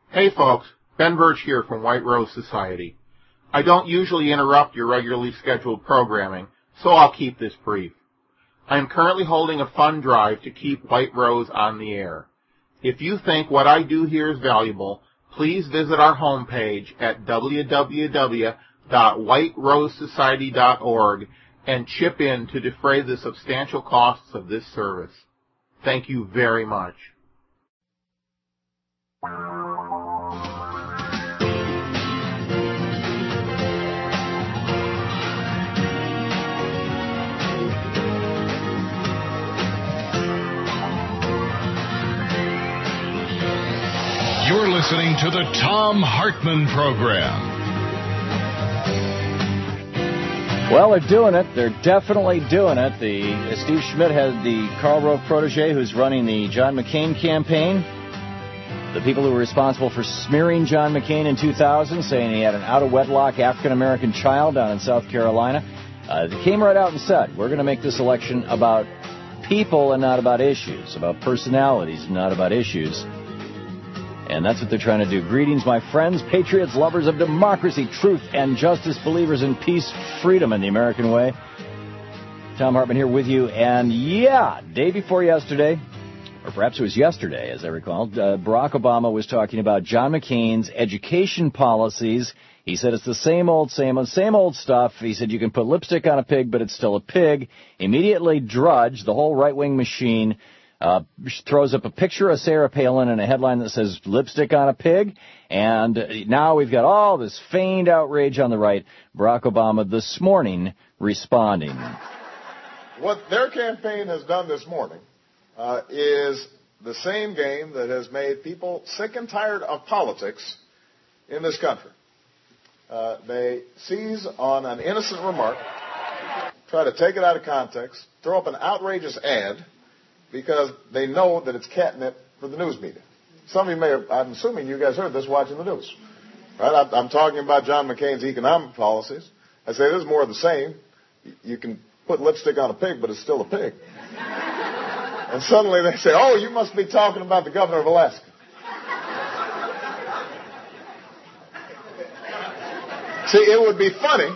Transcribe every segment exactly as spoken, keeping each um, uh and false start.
Hey folks, Ben Birch here from White Rose Society. I don't usually interrupt your regularly scheduled programming, so I'll keep this brief. I am currently holding a fund drive to keep White Rose on the air. If you think what I do here is valuable, please visit our homepage at w w w dot white rose society dot org and chip in to defray the substantial costs of this service. Thank you very much. You're listening to the Thom Hartmann Program. Well, they're doing it. They're definitely doing it. The uh, Steve Schmidt had the Karl Rove protege who's running the John McCain campaign. The people who were responsible for smearing John McCain in two thousand, saying he had an out-of-wedlock African-American child down in South Carolina, uh, they came right out and said, we're going to make this election about people and not about issues, about personalities and not about issues. And that's what they're trying to do. Greetings, my friends, patriots, lovers of democracy, truth, and justice, believers in peace, freedom, and the American way. Thom Hartmann here with you. And, yeah, day before yesterday, or perhaps it was yesterday, as I recall, uh, Barack Obama was talking about John McCain's education policies. He said it's the same old, same old, same old stuff. He said you can put lipstick on a pig, but it's still a pig. Immediately Drudge, the whole right-wing machine, Uh, throws up a picture of Sarah Palin and a headline that says lipstick on a pig. And now we've got all this feigned outrage on the right. Barack Obama this morning responding. What their campaign has done this morning uh, is the same game that has made people sick and tired of politics in this country. Uh, they seize on an innocent remark, try to take it out of context, throw up an outrageous ad, because they know that it's catnip for the news media. Some of you may have, I'm assuming you guys heard this watching the news. Right? I'm talking about John McCain's economic policies. I say this is more of the same. You can put lipstick on a pig, but it's still a pig. And suddenly they say, oh, you must be talking about the governor of Alaska. See, it would be funny.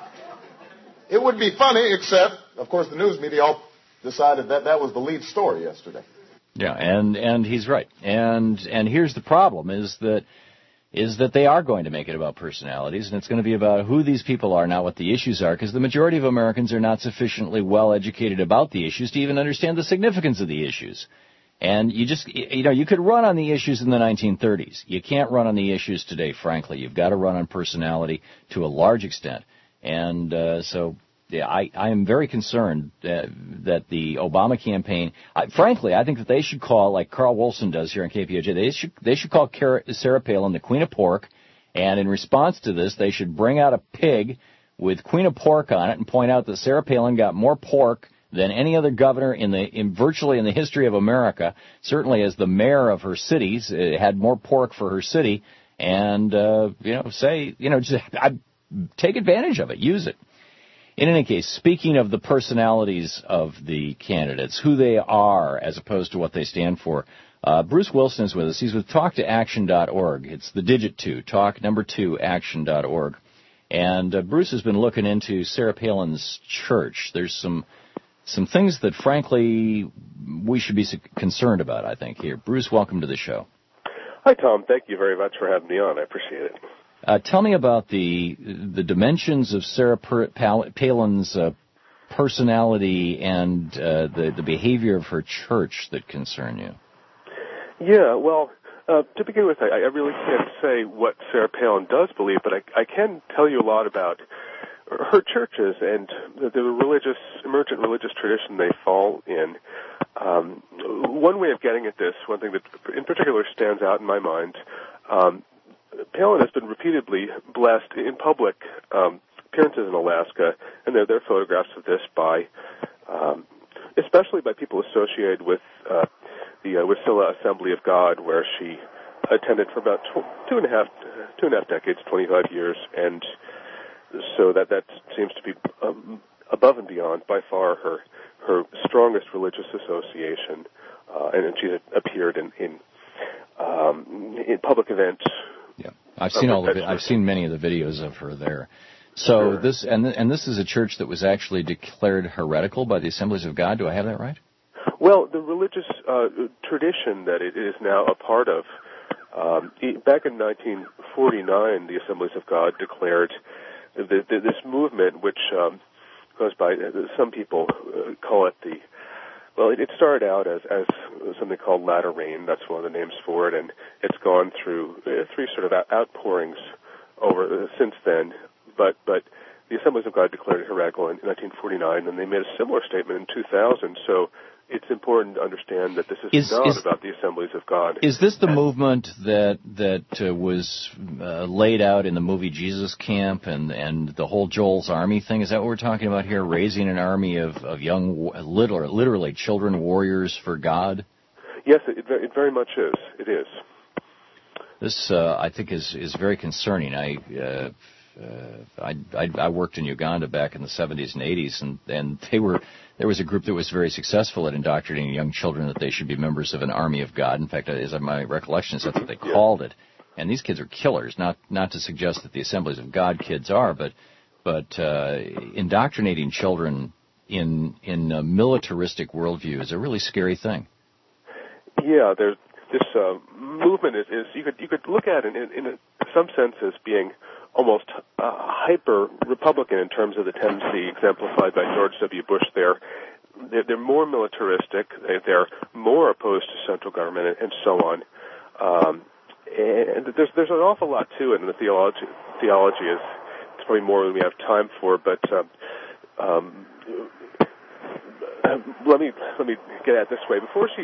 It would be funny, except, of course, the news media all decided that that was the lead story yesterday. Yeah, and, and he's right. And and here's the problem, is that is that they are going to make it about personalities, and it's going to be about who these people are, not what the issues are, because the majority of Americans are not sufficiently well educated about the issues to even understand the significance of the issues. And you just, you know, you could run on the issues in the nineteen thirties. You can't run on the issues today, frankly. You've got to run on personality to a large extent. And uh, so... Yeah, I, I am very concerned uh, that the Obama campaign, I, frankly, I think that they should call, like Carl Wolfson does here on K P O J, they should, they should call Sarah Palin the Queen of Pork, and in response to this, they should bring out a pig with Queen of Pork on it and point out that Sarah Palin got more pork than any other governor in the in virtually in the history of America, certainly as the mayor of her cities, uh, had more pork for her city, and, uh, you know, say, you know, just I, take advantage of it, use it. In any case, speaking of the personalities of the candidates, who they are as opposed to what they stand for, uh, Bruce Wilson is with us. He's with talk to action dot org. It's the digit two, talk number two, action dot org. And uh, Bruce has been looking into Sarah Palin's church. There's some some things that, frankly, we should be concerned about, I think, here. Bruce, welcome to the show. Hi, Tom. Thank you very much for having me on. I appreciate it. Uh, tell me about the the dimensions of Sarah Palin's uh, personality and uh, the, the behavior of her church that concern you. Yeah, well, uh, to begin with, I, I really can't say what Sarah Palin does believe, but I, I can tell you a lot about her churches and the, the religious, emergent religious tradition they fall in. Um, one way of getting at this, one thing that in particular stands out in my mind, um, Palin has been repeatedly blessed in public um, appearances in Alaska, and there, there are photographs of this by, um, especially by people associated with uh, the uh, Wasilla Assembly of God, where she attended for about tw- two and a half, two and a half decades, twenty-five years, and so that that seems to be um, above and beyond by far her her strongest religious association, uh, and, and she appeared in. in um, in public events. Yeah, I've seen all the vi- I've seen many of the videos of her there. So Sure. this and and this is a church that was actually declared heretical by the Assemblies of God. Do I have that right? Well, the religious uh, tradition that it is now a part of, um, back in nineteen forty-nine, the Assemblies of God declared the, the, this movement, which um, goes by, some people uh, call it the, well, it, it started out as, as something called latter rain. That's one of the names for it, and it's gone through uh, three sort of outpourings over uh, since then. But but the Assemblies of God declared it heretical in nineteen forty-nine, and they made a similar statement in two thousand. So it's important to understand that this is, is not is, about the Assemblies of God. Is this the and, movement that that uh, was uh, laid out in the movie Jesus Camp and, and the whole Joel's Army thing? Is that what we're talking about here, raising an army of, of young, literally, literally children warriors for God? Yes, it, it very much is. It is. This, uh, I think, is, is very concerning. I... Uh, Uh, I, I I worked in Uganda back in the seventies and eighties, and and they were there was a group that was very successful at indoctrinating young children that they should be members of an army of God. In fact, as my recollection is, that's what they called it. And these kids are killers. Not not to suggest that the Assemblies of God kids are, but but uh, indoctrinating children in in a militaristic worldview is a really scary thing. Yeah, there's this uh, movement is, is you could you could look at it in, in some sense as being almost uh, hyper-Republican in terms of the tendency exemplified by George W. Bush there. They're, they're more militaristic. They're more opposed to central government and, and so on. Um, and there's there's an awful lot to it, and the theology theology is it's probably more than we have time for. But um, um, let me let me get at it this way. Before she,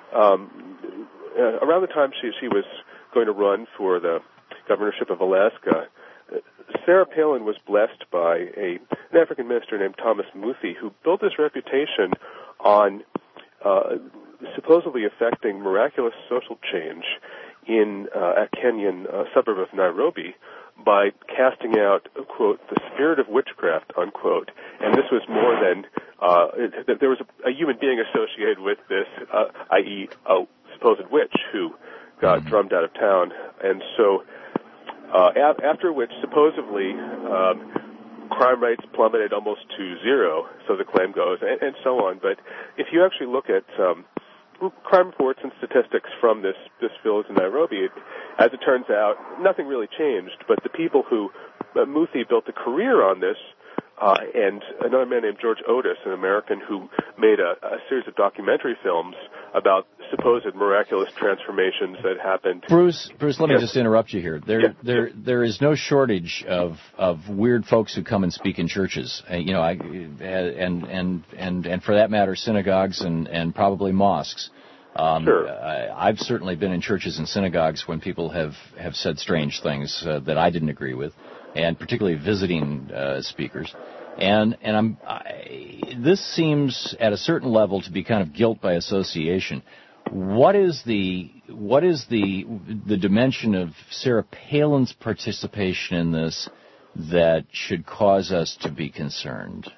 um, uh, around the time she she was going to run for the governorship of Alaska, Sarah Palin was blessed by a, an African minister named Thomas Muthi, who built his reputation on uh, supposedly effecting miraculous social change in uh, a Kenyan uh, suburb of Nairobi by casting out, quote, the spirit of witchcraft, unquote. And this was more than, uh, it, there was a, a human being associated with this, uh, that is a supposed witch who got drummed out of town. And so Uh, after which, supposedly, um, crime rates plummeted almost to zero, so the claim goes, and, and so on. But if you actually look at um, crime reports and statistics from this, this village in Nairobi, it, as it turns out, nothing really changed. But the people who, uh, Muthi built a career on this, uh, and another man named George Otis, an American who made a, a series of documentary films about supposed miraculous transformations that happened. Bruce, Bruce, let me yes. just interrupt you here. There, yeah. there, yeah. there is no shortage of of weird folks who come and speak in churches. Uh, you know, I, and and and and for that matter, synagogues and and probably mosques. Um, sure. I, I've certainly been in churches and synagogues when people have have said strange things uh, that I didn't agree with, and particularly visiting uh, speakers. And and I'm I, this seems at a certain level to be kind of guilt by association. What is the what is the the dimension of Sarah Palin's participation in this that should cause us to be concerned,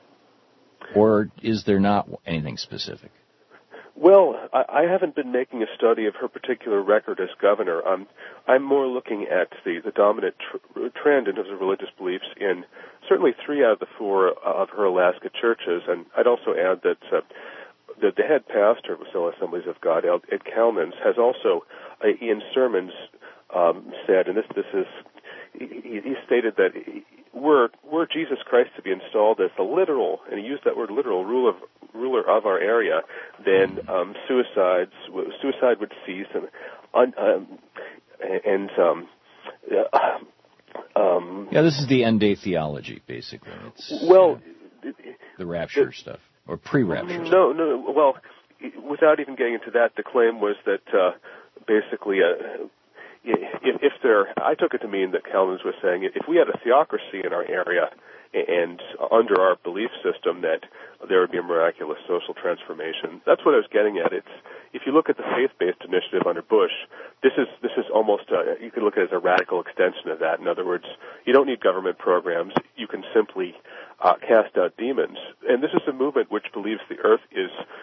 or is there not anything specific? Well, I, I haven't been making a study of her particular record as governor. I'm I'm more looking at the the dominant tr- trend in terms of religious beliefs in certainly three out of the four of her Alaska churches, and I'd also add that. Uh, The, the head pastor of Wasilla Assemblies of God, Ed Kalmans, has also, uh, in sermons, um, said, and this this is, he, he stated that were were Jesus Christ to be installed as the literal, and he used that word literal, ruler of, ruler of our area, then um, suicides suicide would cease, and un, um, and um, uh, um, yeah, this is the end day theology, basically. It's well, uh, the rapture it, stuff. Or pre-rapture? No, no. Well, without even getting into that, the claim was that uh, basically, uh, if, if there, I took it to mean that Calvin's was saying if we had a theocracy in our area and under our belief system that there would be a miraculous social transformation. That's what I was getting at. It's if you look at the faith-based initiative under Bush, this is this is almost a, you could look at it as a radical extension of that. In other words, you don't need government programs. You can simply uh, cast out demons. And this is a movement which believes the earth is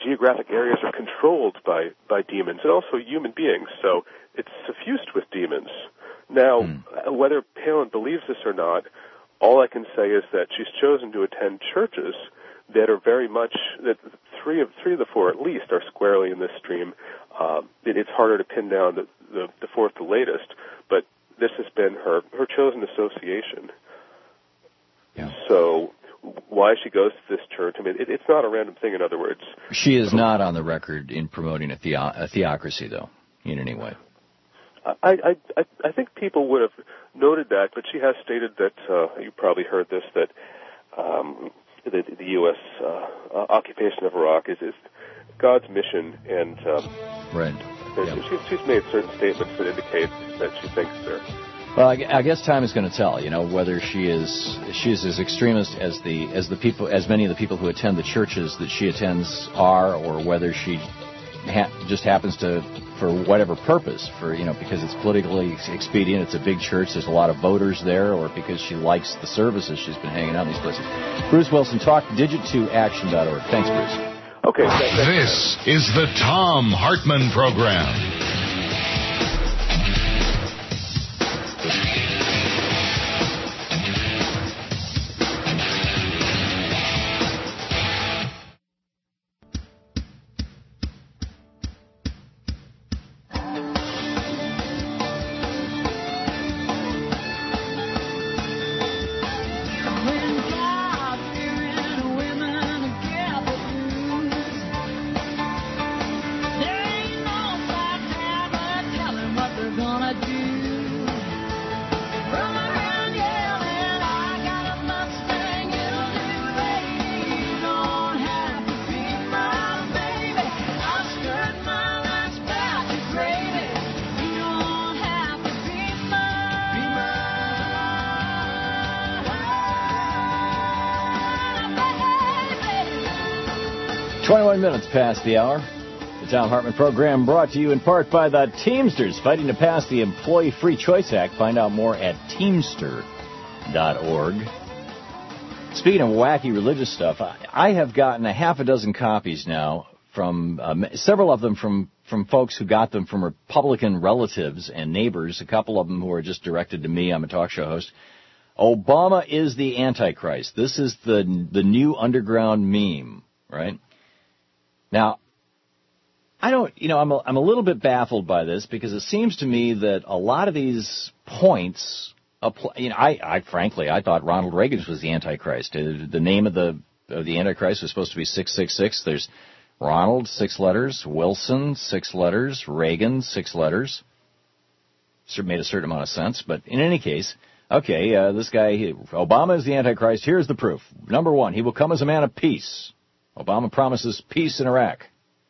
geographic areas are controlled by, by demons and also human beings, so it's suffused with demons. Now, mm. whether Palin believes this or not, all I can say is that she's chosen to attend churches that are very much, that three of three of the four at least are squarely in this stream. Um, it, it's harder to pin down the, the, the fourth, the latest, but this has been her, her chosen association. Yeah. So why she goes to this church, I mean, it, it's not a random thing, in other words. She is not on the record in promoting a, theo- a theocracy, though, in any way. I, I, I think people would have noted that, but she has stated that, uh, you probably heard this, that um, the, the U S uh, occupation of Iraq is, is God's mission, and um, right. Yep. She's, she's made certain statements that indicate that she thinks they're. Well, I, I guess time is going to tell. You know, whether she is she is as extremist as the as the people as many of the people who attend the churches that she attends are, or whether she ha- just happens to, for whatever purpose, for you know, because it's politically expedient, it's a big church, there's a lot of voters there, or because she likes the services, she's been hanging out in these places. Bruce Wilson, talk digit two action dot org. Thanks, Bruce. Okay. This is the Thom Hartmann Program. twenty-one minutes past the hour. The Thom Hartmann Program brought to you in part by the Teamsters, fighting to pass the Employee Free Choice Act. Find out more at teamster dot org. Speaking of wacky religious stuff, I have gotten a half a dozen copies now from, um, several of them from, from folks who got them from Republican relatives and neighbors, a couple of them who are just directed to me. I'm a talk show host. Obama is the Antichrist. This is the the new underground meme, right? Now, I don't, you know, I'm a, I'm a little bit baffled by this because it seems to me that a lot of these points apply, you know, I, I frankly, I thought Ronald Reagan was the Antichrist. The name of the of the Antichrist was supposed to be six six six. There's Ronald, six letters, Wilson, six letters, Reagan, six letters. It made a certain amount of sense, but in any case, okay, uh, this guy, Obama is the Antichrist. Here's the proof. Number one, he will come as a man of peace. Obama promises peace in Iraq.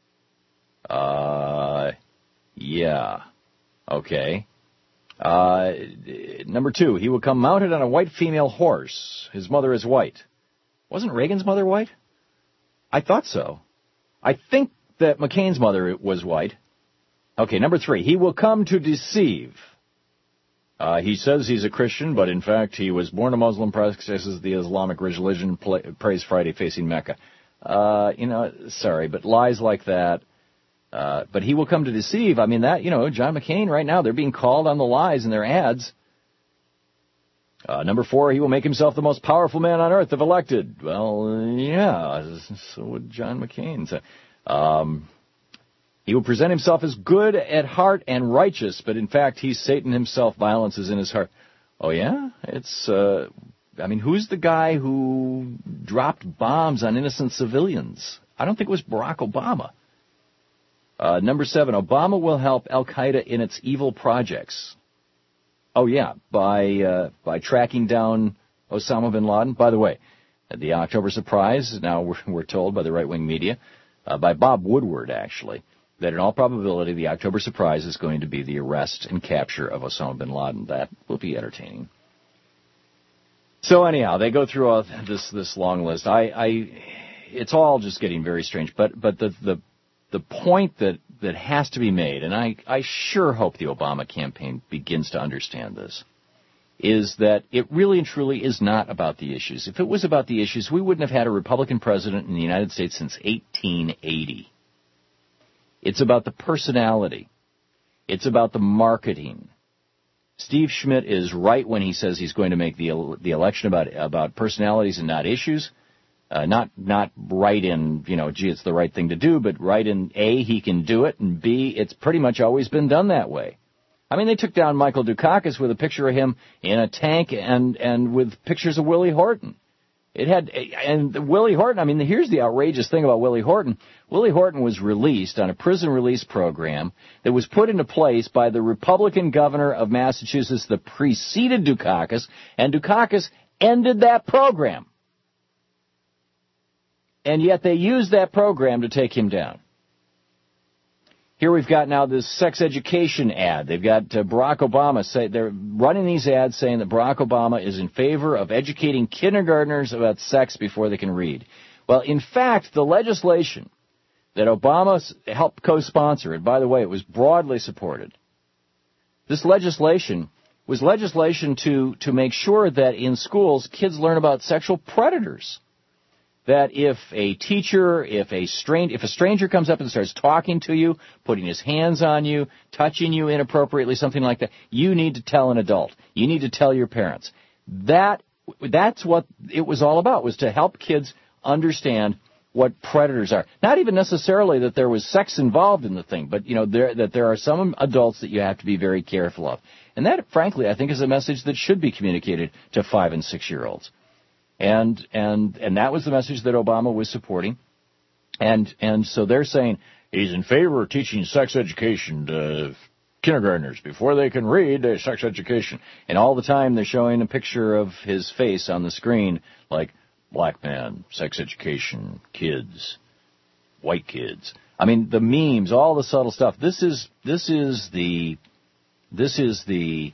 Uh, yeah. Okay. Uh, number two, he will come mounted on a white female horse. His mother is white. Wasn't Reagan's mother white? I thought so. I think that McCain's mother was white. Okay, number three, he will come to deceive. Uh, he says he's a Christian, but in fact he was born a Muslim, practices the Islamic religion, play, prays Friday facing Mecca. Uh, you know, sorry, but lies like that. Uh, but he will come to deceive. I mean, that, you know, John McCain right now, they're being called on the lies in their ads. Uh, number four, he will make himself the most powerful man on earth if elected. Well, yeah, so would John McCain say. Um, he will present himself as good at heart and righteous, but in fact, he's Satan himself. Violence is in his heart. Oh, yeah? It's, uh, I mean, who's the guy who dropped bombs on innocent civilians? I don't think it was Barack Obama. Uh, number seven, Obama will help Al-Qaeda in its evil projects. Oh, yeah, by uh, by tracking down Osama bin Laden. By the way, the October surprise, now we're, we're told by the right-wing media, uh, by Bob Woodward, actually, that in all probability the October surprise is going to be the arrest and capture of Osama bin Laden. That will be entertaining. So anyhow, they go through all this this long list. I, I it's all just getting very strange. But but the the the point that, that has to be made, and I, I sure hope the Obama campaign begins to understand this, is that it really and truly is not about the issues. If it was about the issues, we wouldn't have had a Republican president in the United States since eighteen eighty. It's about the personality. It's about the marketing. Steve Schmidt is right when he says he's going to make the the election about about personalities and not issues. Uh, not not right in, you know, gee, it's the right thing to do, but right in A, he can do it, and B, it's pretty much always been done that way. I mean, they took down Michael Dukakis with a picture of him in a tank and and with pictures of Willie Horton. It had, and Willie Horton, I mean, here's the outrageous thing about Willie Horton. Willie Horton was released on a prison release program that was put into place by the Republican governor of Massachusetts that preceded Dukakis, and Dukakis ended that program. And yet they used that program to take him down. Here we've got now this sex education ad. They've got uh, Barack Obama say they're running these ads saying that Barack Obama is in favor of educating kindergartners about sex before they can read. Well, in fact, the legislation that Obama helped co-sponsor, and by the way, it was broadly supported. This legislation was legislation to to make sure that in schools kids learn about sexual predators. That if a teacher, if a stranger, if a stranger comes up and starts talking to you, putting his hands on you, touching you inappropriately, something like that, you need to tell an adult. You need to tell your parents. That that's what it was all about, was to help kids understand what predators are. Not even necessarily that there was sex involved in the thing, but you know there, that there are some adults that you have to be very careful of. And that, frankly, I think is a message that should be communicated to five and six year olds. And and and that was the message that Obama was supporting. And and so they're saying he's in favor of teaching sex education to kindergartners before they can read uh, sex education. And all the time they're showing a picture of his face on the screen, like black man, sex education, kids, white kids. I mean, the memes, all the subtle stuff. This is this is the this is the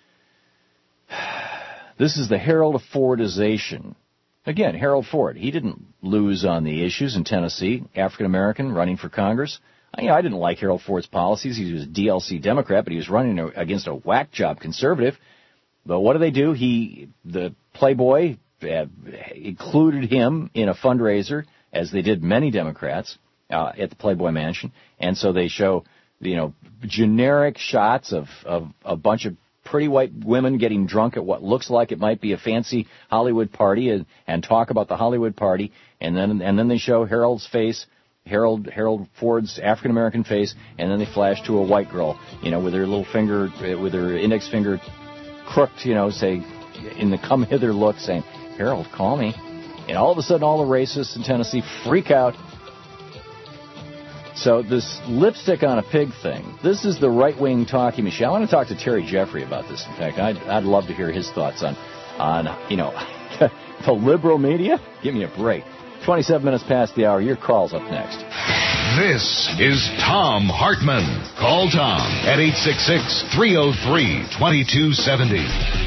This is the Harold Fordization. Again, Harold Ford, he didn't lose on the issues in Tennessee, African-American, running for Congress. I, you know, I didn't like Harold Ford's policies. He was a D L C Democrat, but he was running against a whack job conservative. But what do they do? He, the Playboy, uh, included him in a fundraiser, as they did many Democrats, uh, at the Playboy Mansion. And so they show, you know, generic shots of, of a bunch of pretty white women getting drunk at what looks like it might be a fancy Hollywood party, and, and talk about the Hollywood party, and then and then they show Harold's face, Harold Harold Ford's African American face, and then they flash to a white girl, you know, with her little finger, with her index finger crooked, you know, say in the come hither look, saying, "Harold, call me," and all of a sudden all the racists in Tennessee freak out. So this lipstick on a pig thing, this is the right-wing talking machine. I want to talk to Terry Jeffrey about this. In fact, I'd, I'd love to hear his thoughts on, on you know, the liberal media. Give me a break. twenty-seven minutes past the hour. Your call's up next. This is Thom Hartmann. Call Tom at eight six six, three oh three, two two seven oh.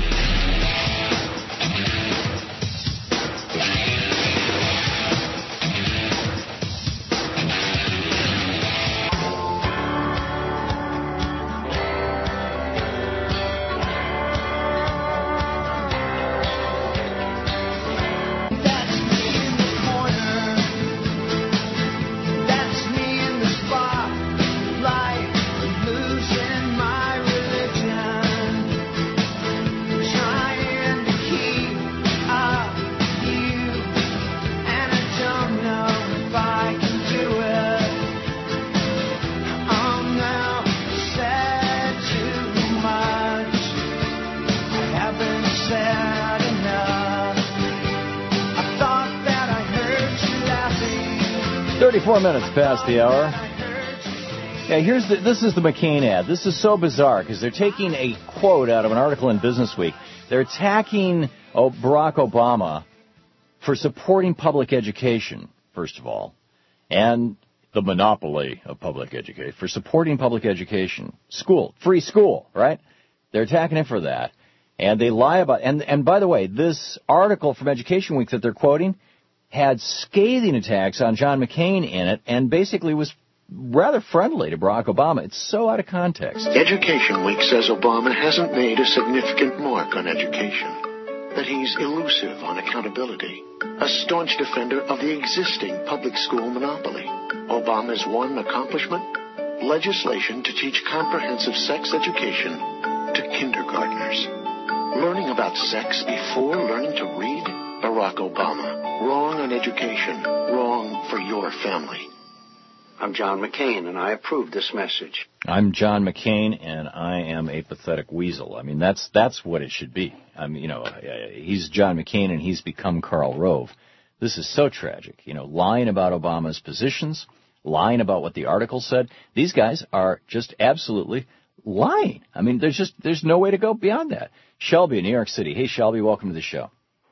thirty-four minutes past the hour. Yeah, here's the, this is the McCain ad. This is so bizarre because they're taking a quote out of an article in Business Week. They're attacking oh, Barack Obama for supporting public education, first of all, and the monopoly of public education, for supporting public education. School, free school, right? They're attacking him for that. And they lie about, and, and by the way, this article from Education Week that they're quoting had scathing attacks on John McCain in it, and basically was rather friendly to Barack Obama. It's so out of context. Education Week says Obama hasn't made a significant mark on education, that he's elusive on accountability, a staunch defender of the existing public school monopoly. Obama's one accomplishment? Legislation to teach comprehensive sex education to kindergartners. Learning about sex before learning to read? Barack Obama. Wrong on education. Wrong for your family. I'm John McCain, and I approve this message. I'm John McCain, and I am a pathetic weasel. I mean, that's that's what it should be. I mean, you know, he's John McCain, and he's become Karl Rove. This is so tragic. You know, lying about Obama's positions, lying about what the article said. These guys are just absolutely lying. I mean, there's just there's no way to go beyond that. Shelby in New York City. Hey, Shelby, welcome to the show.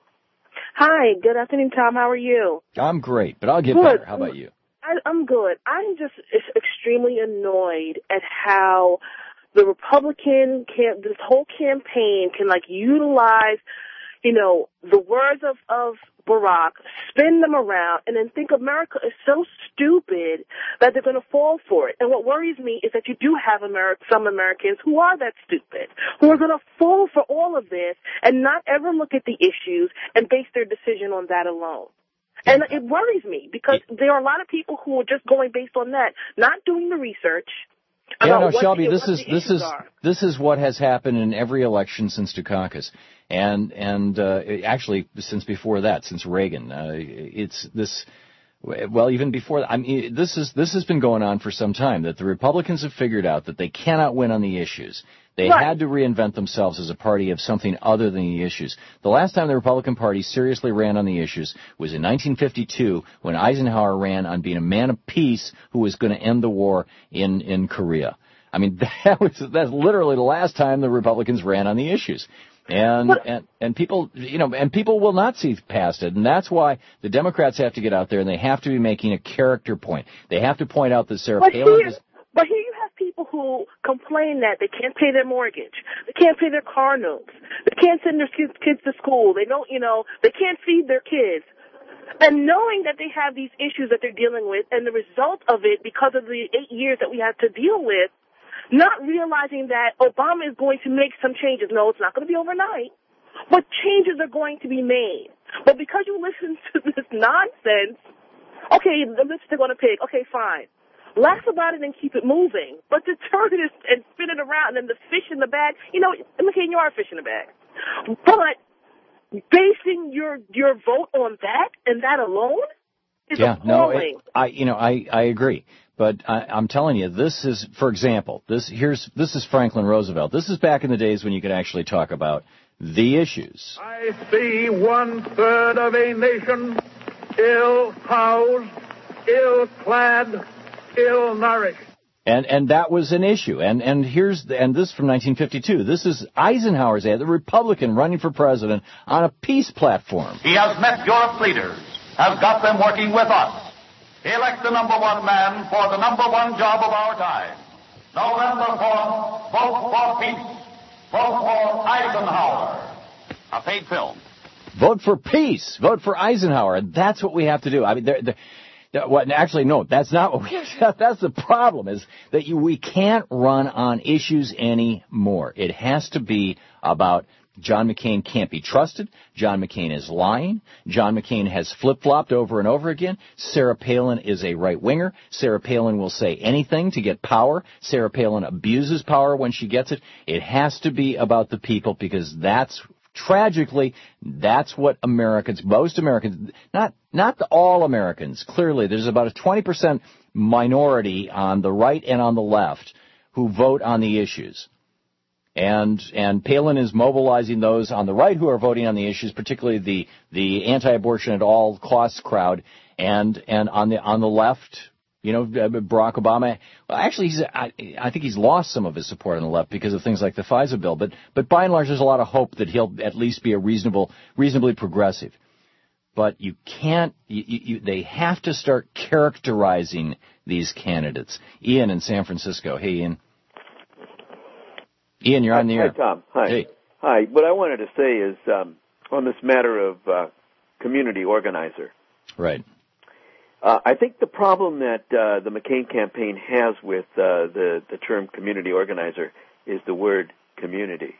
Hi, good afternoon, Tom. How are you? I'm great, but I'll get good. better. How about you? I, I'm good. I'm just extremely annoyed at how the Republican camp, this whole campaign can like utilize, you know, the words of, of Barack, spin them around, and then think America is so stupid that they're going to fall for it. And what worries me is that you do have Ameri- some Americans who are that stupid, who are going to fall for all of this and not ever look at the issues and base their decision on that alone. And it worries me because there are a lot of people who are just going based on that, not doing the research. Yeah, no, Shelby, the, this is this is are. this is what has happened in every election since Dukakis, and and uh, actually since before that, since Reagan. Uh, it's this. Well, even before that, I mean, this is this has been going on for some time. That the Republicans have figured out that they cannot win on the issues. They right. had to reinvent themselves as a party of something other than the issues. The last time the Republican Party seriously ran on the issues was in nineteen fifty-two when Eisenhower ran on being a man of peace who was going to end the war in, in Korea. I mean, that was that's literally the last time the Republicans ran on the issues. And, and and people, you know, and people will not see past it, and that's why the Democrats have to get out there and they have to be making a character point. They have to point out that Sarah but Palin here, is. But here you have people who complain that they can't pay their mortgage, they can't pay their car notes, they can't send their kids, kids to school, they don't, you know, they can't feed their kids. And knowing that they have these issues that they're dealing with, and the result of it, because of the eight years that we have to deal with, not realizing that Obama is going to make some changes. No, it's not going to be overnight, but changes are going to be made. But because you listen to this nonsense, okay, the lipstick on a pig, okay, fine. Laugh about it and keep it moving. But to turn it and spin it around and the fish in the bag, you know, McCain, you are a fish in the bag. But basing your your vote on that and that alone is yeah, appalling. No, it, I, you know, I, I agree. But I, I'm telling you, this is, for example, this here's this is Franklin Roosevelt. This is back in the days when you could actually talk about the issues. I see one third of a nation ill-housed, ill-clad, ill-nourished. And and that was an issue. And and here's the, and this from nineteen fifty-two. This is Eisenhower's ad, the Republican running for president on a peace platform. He has met Europe's leaders, has got them working with us. Elect the number one man for the number one job of our time. November fourth, vote for peace. Vote for Eisenhower. A paid film. Vote for peace. Vote for Eisenhower. And that's what we have to do. I mean, they're, they're, what, actually, no, that's not what we have. That's the problem, is that you, we can't run on issues anymore. It has to be about John McCain can't be trusted. John McCain is lying. John McCain has flip-flopped over and over again. Sarah Palin is a right-winger. Sarah Palin will say anything to get power. Sarah Palin abuses power when she gets it. It has to be about the people, because that's, tragically, that's what Americans, most Americans, not not all Americans, clearly there's about a twenty percent minority on the right and on the left who vote on the issues. And and Palin is mobilizing those on the right who are voting on the issues, particularly the the anti-abortion at all costs crowd, and and on the on the left, you know, Barack Obama. Well, actually, he's I, I think he's lost some of his support on the left because of things like the FISA bill. But but by and large, there's a lot of hope that he'll at least be a reasonable, reasonably progressive. But you can't. You, you, they have to start characterizing these candidates. Ian in San Francisco. Hey, Ian. Ian, you're hi, on the air. Hi, Tom. Hi. Hey. Hi. What I wanted to say is um, on this matter of uh, community organizer. Right. Uh, I think the problem that uh, the McCain campaign has with uh, the, the term community organizer is the word community.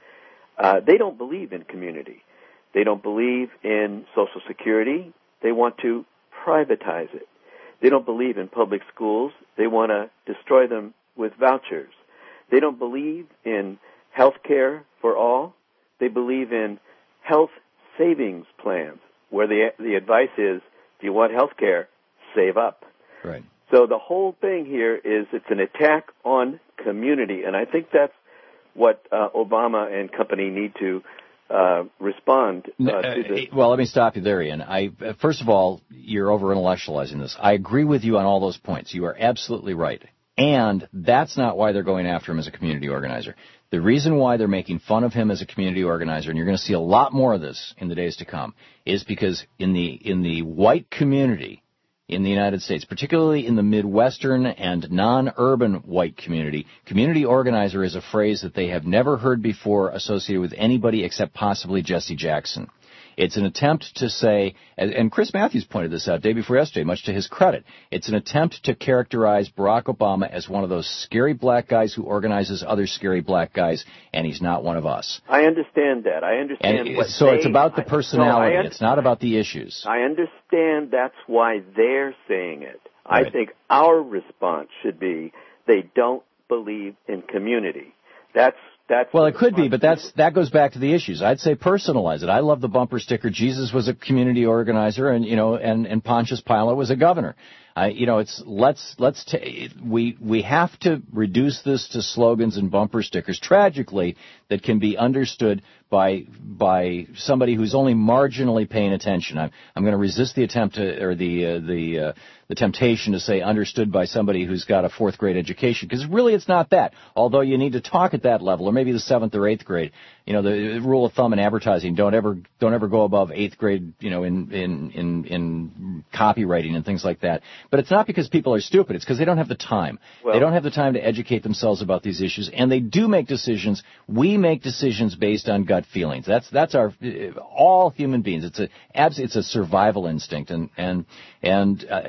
Uh, they don't believe in community. They don't believe in Social Security. They want to privatize it. They don't believe in public schools. They want to destroy them with vouchers. They don't believe in health care for all. They believe in health savings plans, where the the advice is, if you want health care, save up. Right. So the whole thing here is it's an attack on community, and I think that's what uh, Obama and company need to uh, respond uh, to this. Well, let me stop you there, Ian. I, first of all, you're over-intellectualizing this. I agree with you on all those points. You are absolutely right. And that's not why they're going after him as a community organizer. The reason why they're making fun of him as a community organizer, and you're going to see a lot more of this in the days to come, is because in the in the white community in the United States, particularly in the Midwestern and non-urban white community, community organizer is a phrase that they have never heard before associated with anybody except possibly Jesse Jackson. It's an attempt to say, and Chris Matthews pointed this out day before yesterday, much to his credit, it's an attempt to characterize Barack Obama as one of those scary black guys who organizes other scary black guys, and he's not one of us. I understand that. I understand and what So they, it's about the personality. I, no, it's not about the issues. I understand that's why they're saying it. Right. I think our response should be they don't believe in community. That's That's well, it could be, but that's that goes back to the issues. I'd say personalize it. I love the bumper sticker. Jesus was a community organizer, and you know, and, and Pontius Pilate was a governor. I, you know, it's let's let's t- we we have to reduce this to slogans and bumper stickers. Tragically, that can be understood by by somebody who's only marginally paying attention. I'm I'm going to resist the attempt to, or the uh, the uh, the temptation to say understood by somebody who's got a fourth grade education, because really it's not that. Although you need to talk at that level, or maybe the seventh or eighth grade. You know, the rule of thumb in advertising: don't ever don't ever go above eighth grade. You know, in in in in copywriting and things like that. But it's not because people are stupid. It's because they don't have the time. Well, they don't have the time to educate themselves about these issues, and they do make decisions. We make decisions based on gut feelings. That's that's our all human beings. It's a it's a survival instinct, and and and uh,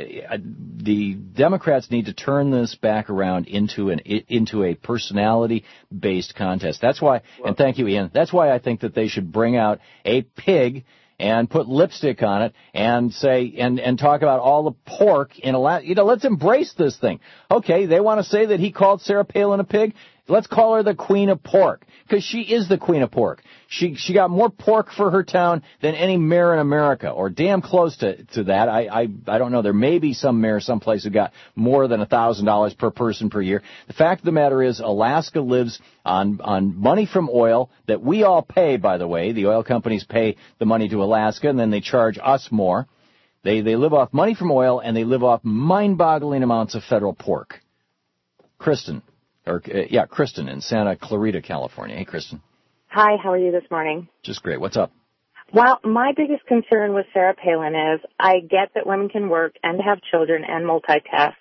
the Democrats need to turn this back around into an into a personality-based contest. That's why. Well, and thank you, Ian. That's why I think that they should bring out a pig and put lipstick on it and say and and talk about all the pork in a lot. You know, let's embrace this thing. Okay, they want to say that he called Sarah Palin a pig. Let's call her the Queen of Pork, because she is the Queen of Pork. She she got more pork for her town than any mayor in America, or damn close to to that. I I I don't know. There may be some mayor someplace who got more than a thousand dollars per person per year. The fact of the matter is, Alaska lives on on money from oil that we all pay. By the way, the oil companies pay the money to Alaska, and then they charge us more. They they live off money from oil, and they live off mind-boggling amounts of federal pork. Kristen. Or, uh, yeah, Kristen in Santa Clarita, California. Hey, Kristen. Hi, how are you this morning? Just great. What's up? Well, my biggest concern with Sarah Palin is I get that women can work and have children and multitask,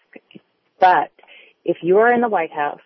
but if you are in the White House,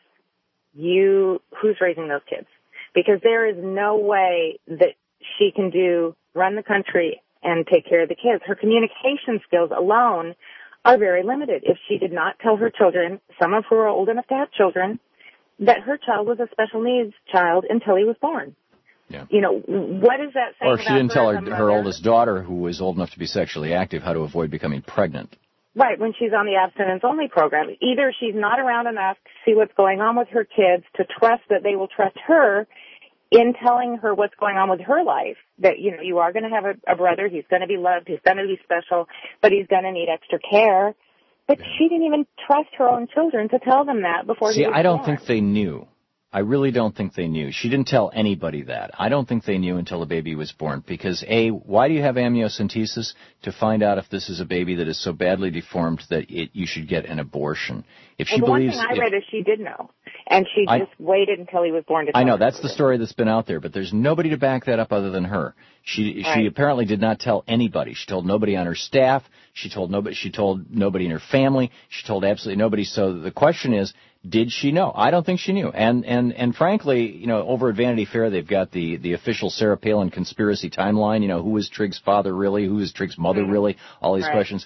you who's raising those kids? Because there is no way that she can do run the country and take care of the kids. Her communication skills alone are very limited. If she did not tell her children, some of who are old enough to have children, that her child was a special needs child until he was born. Yeah. You know, what is that saying? Or if she didn't tell her, her oldest daughter, who was old enough to be sexually active, how to avoid becoming pregnant. Right, when she's on the abstinence-only program. Either she's not around enough to see what's going on with her kids, to trust that they will trust her in telling her what's going on with her life, that, you know, you are going to have a, a brother, he's going to be loved, he's going to be special, but he's going to need extra care. But yeah. She didn't even trust her own children to tell them that before See, he was I don't born. think they knew. I really don't think they knew. She didn't tell anybody that. I don't think they knew until the baby was born. Because, A, why do you have amniocentesis? To find out if this is a baby that is so badly deformed that it, you should get an abortion. If well, she the believes, one thing I if, read is she did know. And she I, just waited until he was born to tell I know, her. that's the story that's been out there. But there's nobody to back that up other than her. She right. she apparently did not tell anybody. She told nobody on her staff. She told nobody. She told nobody in her family. She told absolutely nobody. So the question is, did she know? I don't think she knew. And and and frankly, you know, over at Vanity Fair, they've got the the official Sarah Palin conspiracy timeline. You know, who is Trigg's father really? Who is Trigg's mother really? All these right. questions.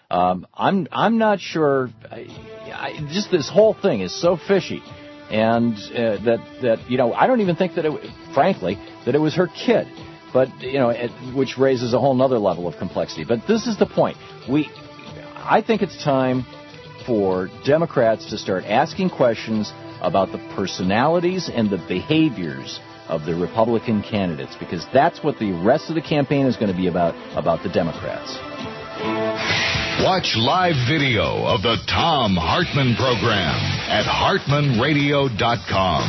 Um, I'm I'm not sure. I, I, just this whole thing is so fishy, and uh, that that you know I don't even think that it, frankly, that it was her kid, but you know, it, which raises a whole other level of complexity. But this is the point. We, I think it's time for Democrats to start asking questions about the personalities and the behaviors of the Republican candidates, because that's what the rest of the campaign is going to be about, about the Democrats. Watch live video of the Thom Hartmann program at hartmann radio dot com.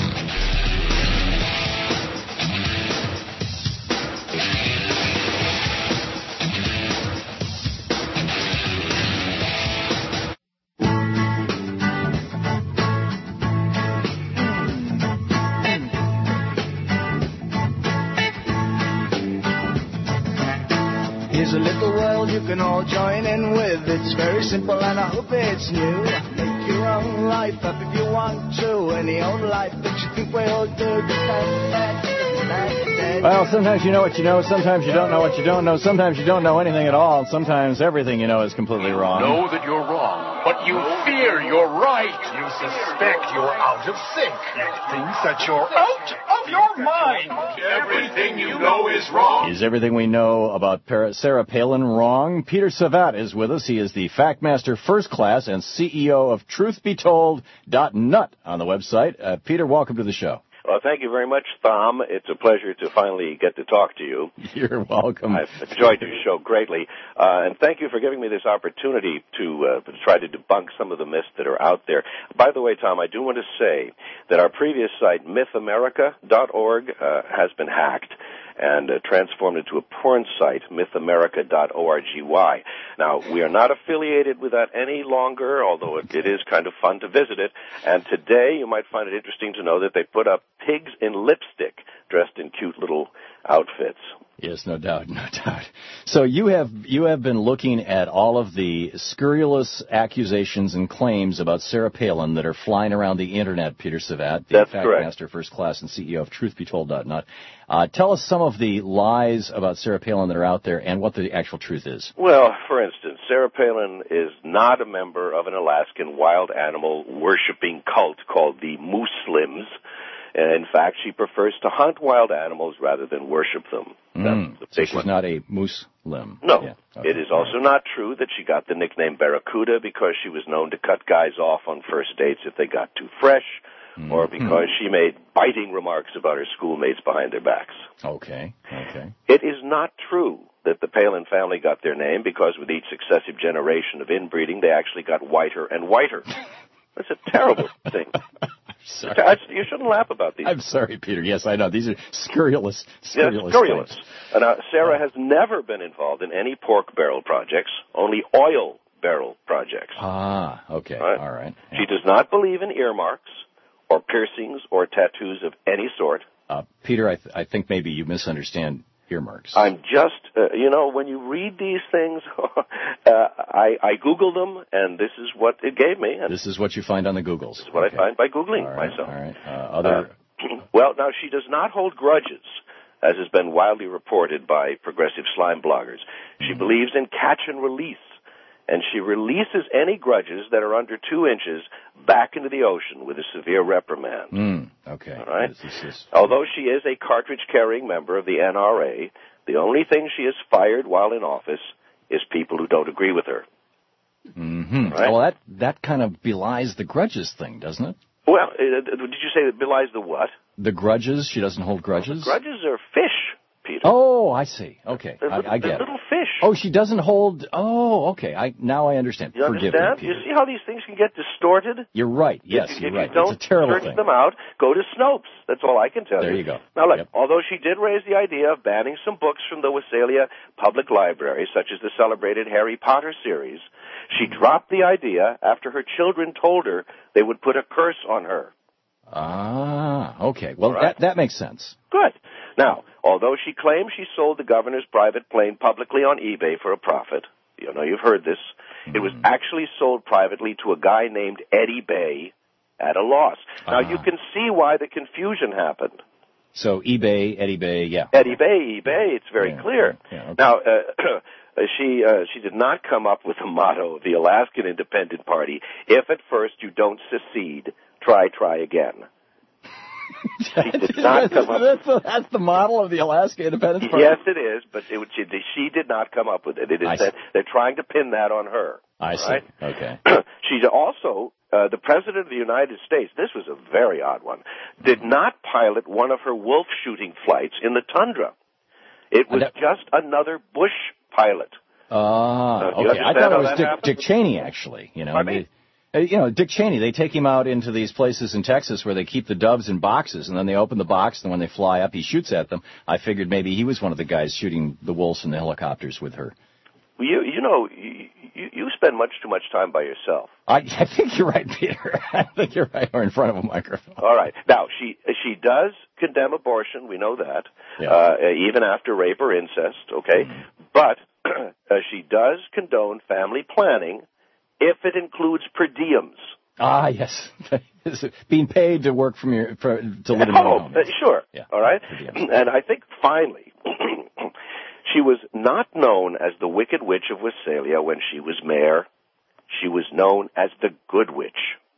Here's a little world you can all join in with. It's very simple and I hope it's new. Make your own life up if you want to. Any old life that you think we all do. Well, sometimes you know what you know, sometimes you don't know what you don't know, sometimes you don't know anything at all, and sometimes everything you know is completely wrong. You know that you're wrong, but you fear you're right. You suspect you're out of sync. You think that you're out of your mind. Everything you know is wrong. Is everything we know about Sarah Palin wrong? Peter Savat is with us. He is the Factmaster First Class and C E O of truth be told dot net on the website. Uh, Peter, welcome to the show. Well, thank you very much, Thom. It's a pleasure to finally get to talk to you. You're welcome. I've enjoyed your show greatly. Uh, and thank you for giving me this opportunity to, uh, to try to debunk some of the myths that are out there. By the way, Thom, I do want to say that our previous site, myth america dot org, uh, has been hacked and uh, transformed into a porn site, myth america dot org. Now, we are not affiliated with that any longer, although it, it is kind of fun to visit it. And today, you might find it interesting to know that they put up pigs in lipstick dressed in cute little outfits. Yes, no doubt, no doubt. So you have you have been looking at all of the scurrilous accusations and claims about Sarah Palin that are flying around the Internet, Peter Savat, the That's Factmaster First Class and C E O of truth be told dot net. Uh, tell us some of the lies about Sarah Palin that are out there and what the actual truth is. Well, for instance, Sarah Palin is not a member of an Alaskan wild animal worshipping cult called the Muslims. In fact, she prefers to hunt wild animals rather than worship them. Mm, the so she's one. Not a Muslim. No. Yeah. Okay. It is also not true that she got the nickname Barracuda because she was known to cut guys off on first dates if they got too fresh, mm. or because she made biting remarks about her schoolmates behind their backs. Okay, okay. It is not true that the Palin family got their name because with each successive generation of inbreeding, they actually got whiter and whiter. That's a terrible thing. Sorry. I, you shouldn't laugh about these. I'm sorry, Peter. Yes, I know. These are scurrilous, scurrilous. Yes, scurrilous. And, uh, Sarah has never been involved in any pork barrel projects, only oil barrel projects. Ah, okay. Right? All right. Yeah. She does not believe in earmarks or piercings or tattoos of any sort. Uh, Peter, I, th- I think maybe you misunderstand earmarks. I'm just, uh, you know, when you read these things, uh, I, I Googled them, and this is what it gave me. And this is what you find on the Googles. This is what okay. I find by Googling all right, myself. All right. Uh, other. Uh, well, now, she does not hold grudges, as has been widely reported by progressive slime bloggers. She mm-hmm. believes in catch and release, and she releases any grudges that are under two inches back into the ocean with a severe reprimand. Mm, okay. All right? This is, this... Although she is a cartridge-carrying member of the N R A, the only thing she has fired while in office is people who don't agree with her. Mm-hmm. Right? Well, that, that kind of belies the grudges thing, doesn't it? Well, uh, did you say it belies the what? The grudges? She doesn't hold grudges? Well, grudges are fish, Peter. Oh, I see. Okay, they're I, little, I get they're it. little fish. Oh, she doesn't hold... Oh, okay. I Now I understand. You Forgive understand? me, Peter. You see how these things can get distorted? You're right. Yes, if, you're if right. You don't it's a terrible search thing. them out, go to Snopes. That's all I can tell there you. you go. Now, look, yep. although she did raise the idea of banning some books from the Wassalia Public Library, such as the celebrated Harry Potter series, she dropped the idea after her children told her they would put a curse on her. Ah, okay. Well, right. that that makes sense. Good. Now, although she claims she sold the governor's private plane publicly on eBay for a profit, you know, you've heard this, mm-hmm. it was actually sold privately to a guy named Eddie Bay at a loss. Now, uh-huh. you can see why the confusion happened. So eBay, Eddie Bay, yeah. Eddie Bay, eBay, it's very yeah. clear. Yeah, okay. Now, uh, she uh, she did not come up with the motto of the Alaskan Independent Party, if at first you don't secede, try, try again. She did not come up that's, the, that's the model of the Alaska Independence Party? Yes, it is, but it, she, she did not come up with it. It is that they're trying to pin that on her. I see. Right? Okay. She's also, uh, the President of the United States, this was a very odd one, did not pilot one of her wolf shooting flights in the tundra. It was that, just another Bush pilot. Ah, uh, okay. I thought it was Dick, Dick Cheney, actually. You know, Pardon they, you know, Dick Cheney, they take him out into these places in Texas where they keep the doves in boxes, and then they open the box, and when they fly up, he shoots at them. I figured maybe he was one of the guys shooting the wolves in the helicopters with her. Well, you, you know, you, you spend much too much time by yourself. I, I think you're right, Peter. I think you're right, or in front of a microphone. All right. Now, she she does condemn abortion. We know that, yeah. uh, even after rape or incest, okay? Mm-hmm. But uh, she does condone family planning if it includes per diems. Ah, yes. Being paid to work from your, for, to live in your oh, home. Uh, sure. Yeah. All right? And I think finally, she was not known as the Wicked Witch of Visalia when she was mayor. She was known as the Good Witch.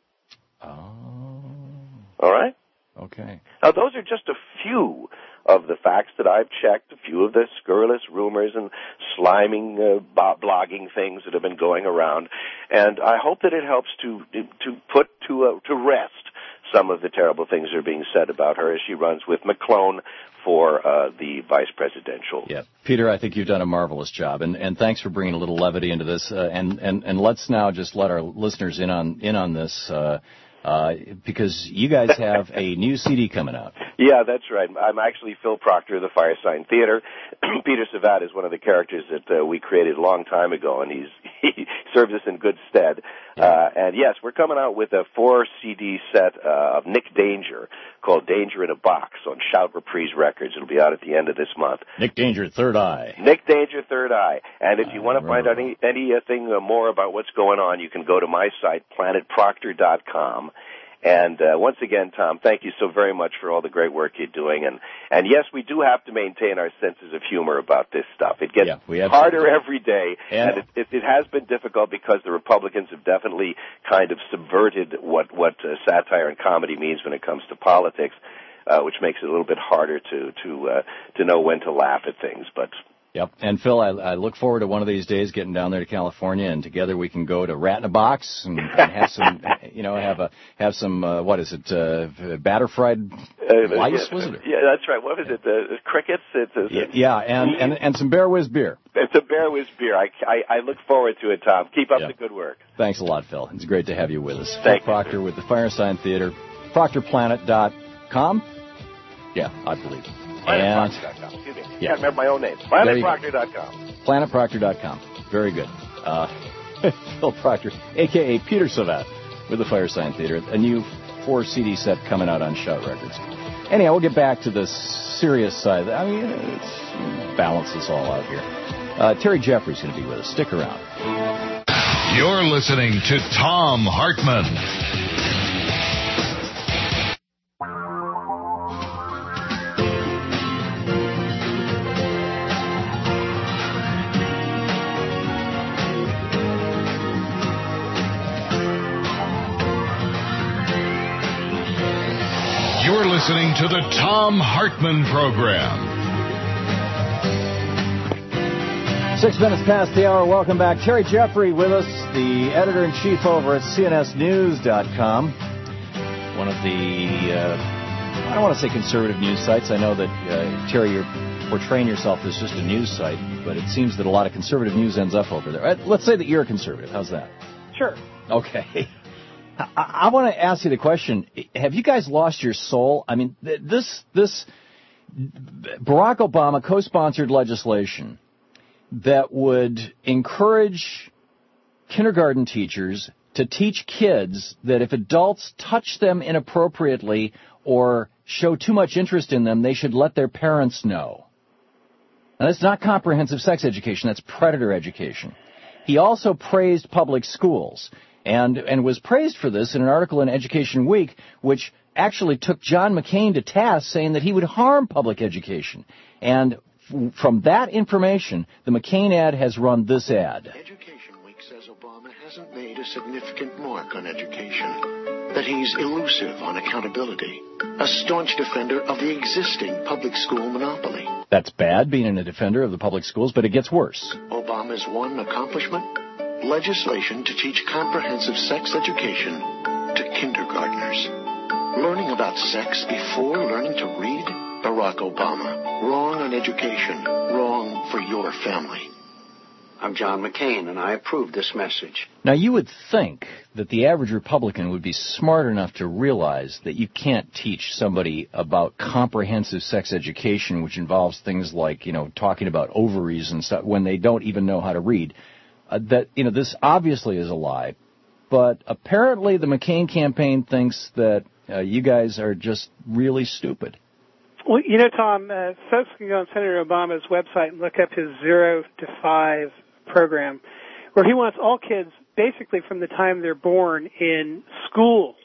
Oh. All right? Okay. Now, those are just a few of the facts that I've checked, a few of the scurrilous rumors and sliming uh, blogging things that have been going around, and I hope that it helps to to put to uh, to rest some of the terrible things that are being said about her as she runs with McClone for uh, the vice presidential. Yeah, Peter, I think you've done a marvelous job, and, and thanks for bringing a little levity into this. Uh, and, and and let's now just let our listeners in on in on this. Uh, Uh, because you guys have a new C D coming out. Yeah, that's right. I'm actually Phil Proctor of the Firesign Theater. Peter Savat is one of the characters that uh, we created a long time ago, and he's he serves us in good stead. Yeah. Uh, and yes, we're coming out with a four C D set uh, of Nick Danger called Danger in a Box on Shout Reprise Records. It'll be out at the end of this month. Nick Danger, Third Eye. Nick Danger, Third Eye. And if you want to find out any, anything more about what's going on, you can go to my site, planet proctor dot com. And uh, once again, Tom, thank you so very much for all the great work you're doing. And, and yes, we do have to maintain our senses of humor about this stuff. It gets yeah, harder every day, and, and it, it, it has been difficult because the Republicans have definitely kind of subverted what, what uh, satire and comedy means when it comes to politics, uh, which makes it a little bit harder to to uh, to know when to laugh at things. But Yep. And Phil, I, I look forward to one of these days getting down there to California, and together we can go to Rat in a Box and, and have some, you know, have a have some uh, what is it, uh, batter fried uh, lice? Yeah, was it? Yeah, that's right. What was it? Uh, crickets. It's, it's, yeah, yeah, and, and and some Bear Whiz beer. It's a Bear Whiz beer. I, I, I look forward to it, Tom. Keep up yeah. the good work. Thanks a lot, Phil. It's great to have you with us. Thank Phil Proctor with the Firesign Theater, proctor planet dot com. Yeah, I believe. planet proctor dot com. Excuse me. I can't remember my own name. planet proctor dot com. planet proctor dot com. Very good. Uh, Phil Proctor, a k a. Peter Savat, with the Firesign Theater. A new four C D set coming out on Shout Records. Anyhow, we'll get back to the serious side. I mean, it's balance this all out here. Uh, Terry Jeffrey's going to be with us. Stick around. You're listening to Thom Hartmann. You're listening to the Thom Hartmann Program. Six minutes past the hour. Welcome back. Terry Jeffrey with us, the editor-in-chief over at C N S news dot com. One of the, uh, I don't want to say conservative news sites. I know that, uh, Terry, you're portraying yourself as just a news site, but it seems that a lot of conservative news ends up over there. Let's say that you're a conservative. How's that? Sure. Okay. I, I want to ask you the question, have you guys lost your soul? I mean, this this Barack Obama co-sponsored legislation that would encourage kindergarten teachers to teach kids that if adults touch them inappropriately or show too much interest in them, they should let their parents know. Now, that's not comprehensive sex education, that's predator education. He also praised public schools. And and was praised for this in an article in Education Week, which actually took John McCain to task, saying that he would harm public education. And f- from that information, the McCain ad has run this ad. Education Week says Obama hasn't made a significant mark on education, that he's elusive on accountability, a staunch defender of the existing public school monopoly. That's bad, being a defender of the public schools, but it gets worse. Obama's one accomplishment? Legislation to teach comprehensive sex education to kindergartners. Learning about sex before learning to read? Barack Obama. Wrong on education. Wrong for your family. I'm John McCain, and I approve this message. Now, you would think that the average Republican would be smart enough to realize that you can't teach somebody about comprehensive sex education, which involves things like, you know, talking about ovaries and stuff, when they don't even know how to read. Uh, that, you know, this obviously is a lie. But apparently the McCain campaign thinks that uh, you guys are just really stupid. Well, you know, Tom, uh, folks can go on Senator Obama's website and look up his zero to five program, where he wants all kids basically from the time they're born in school.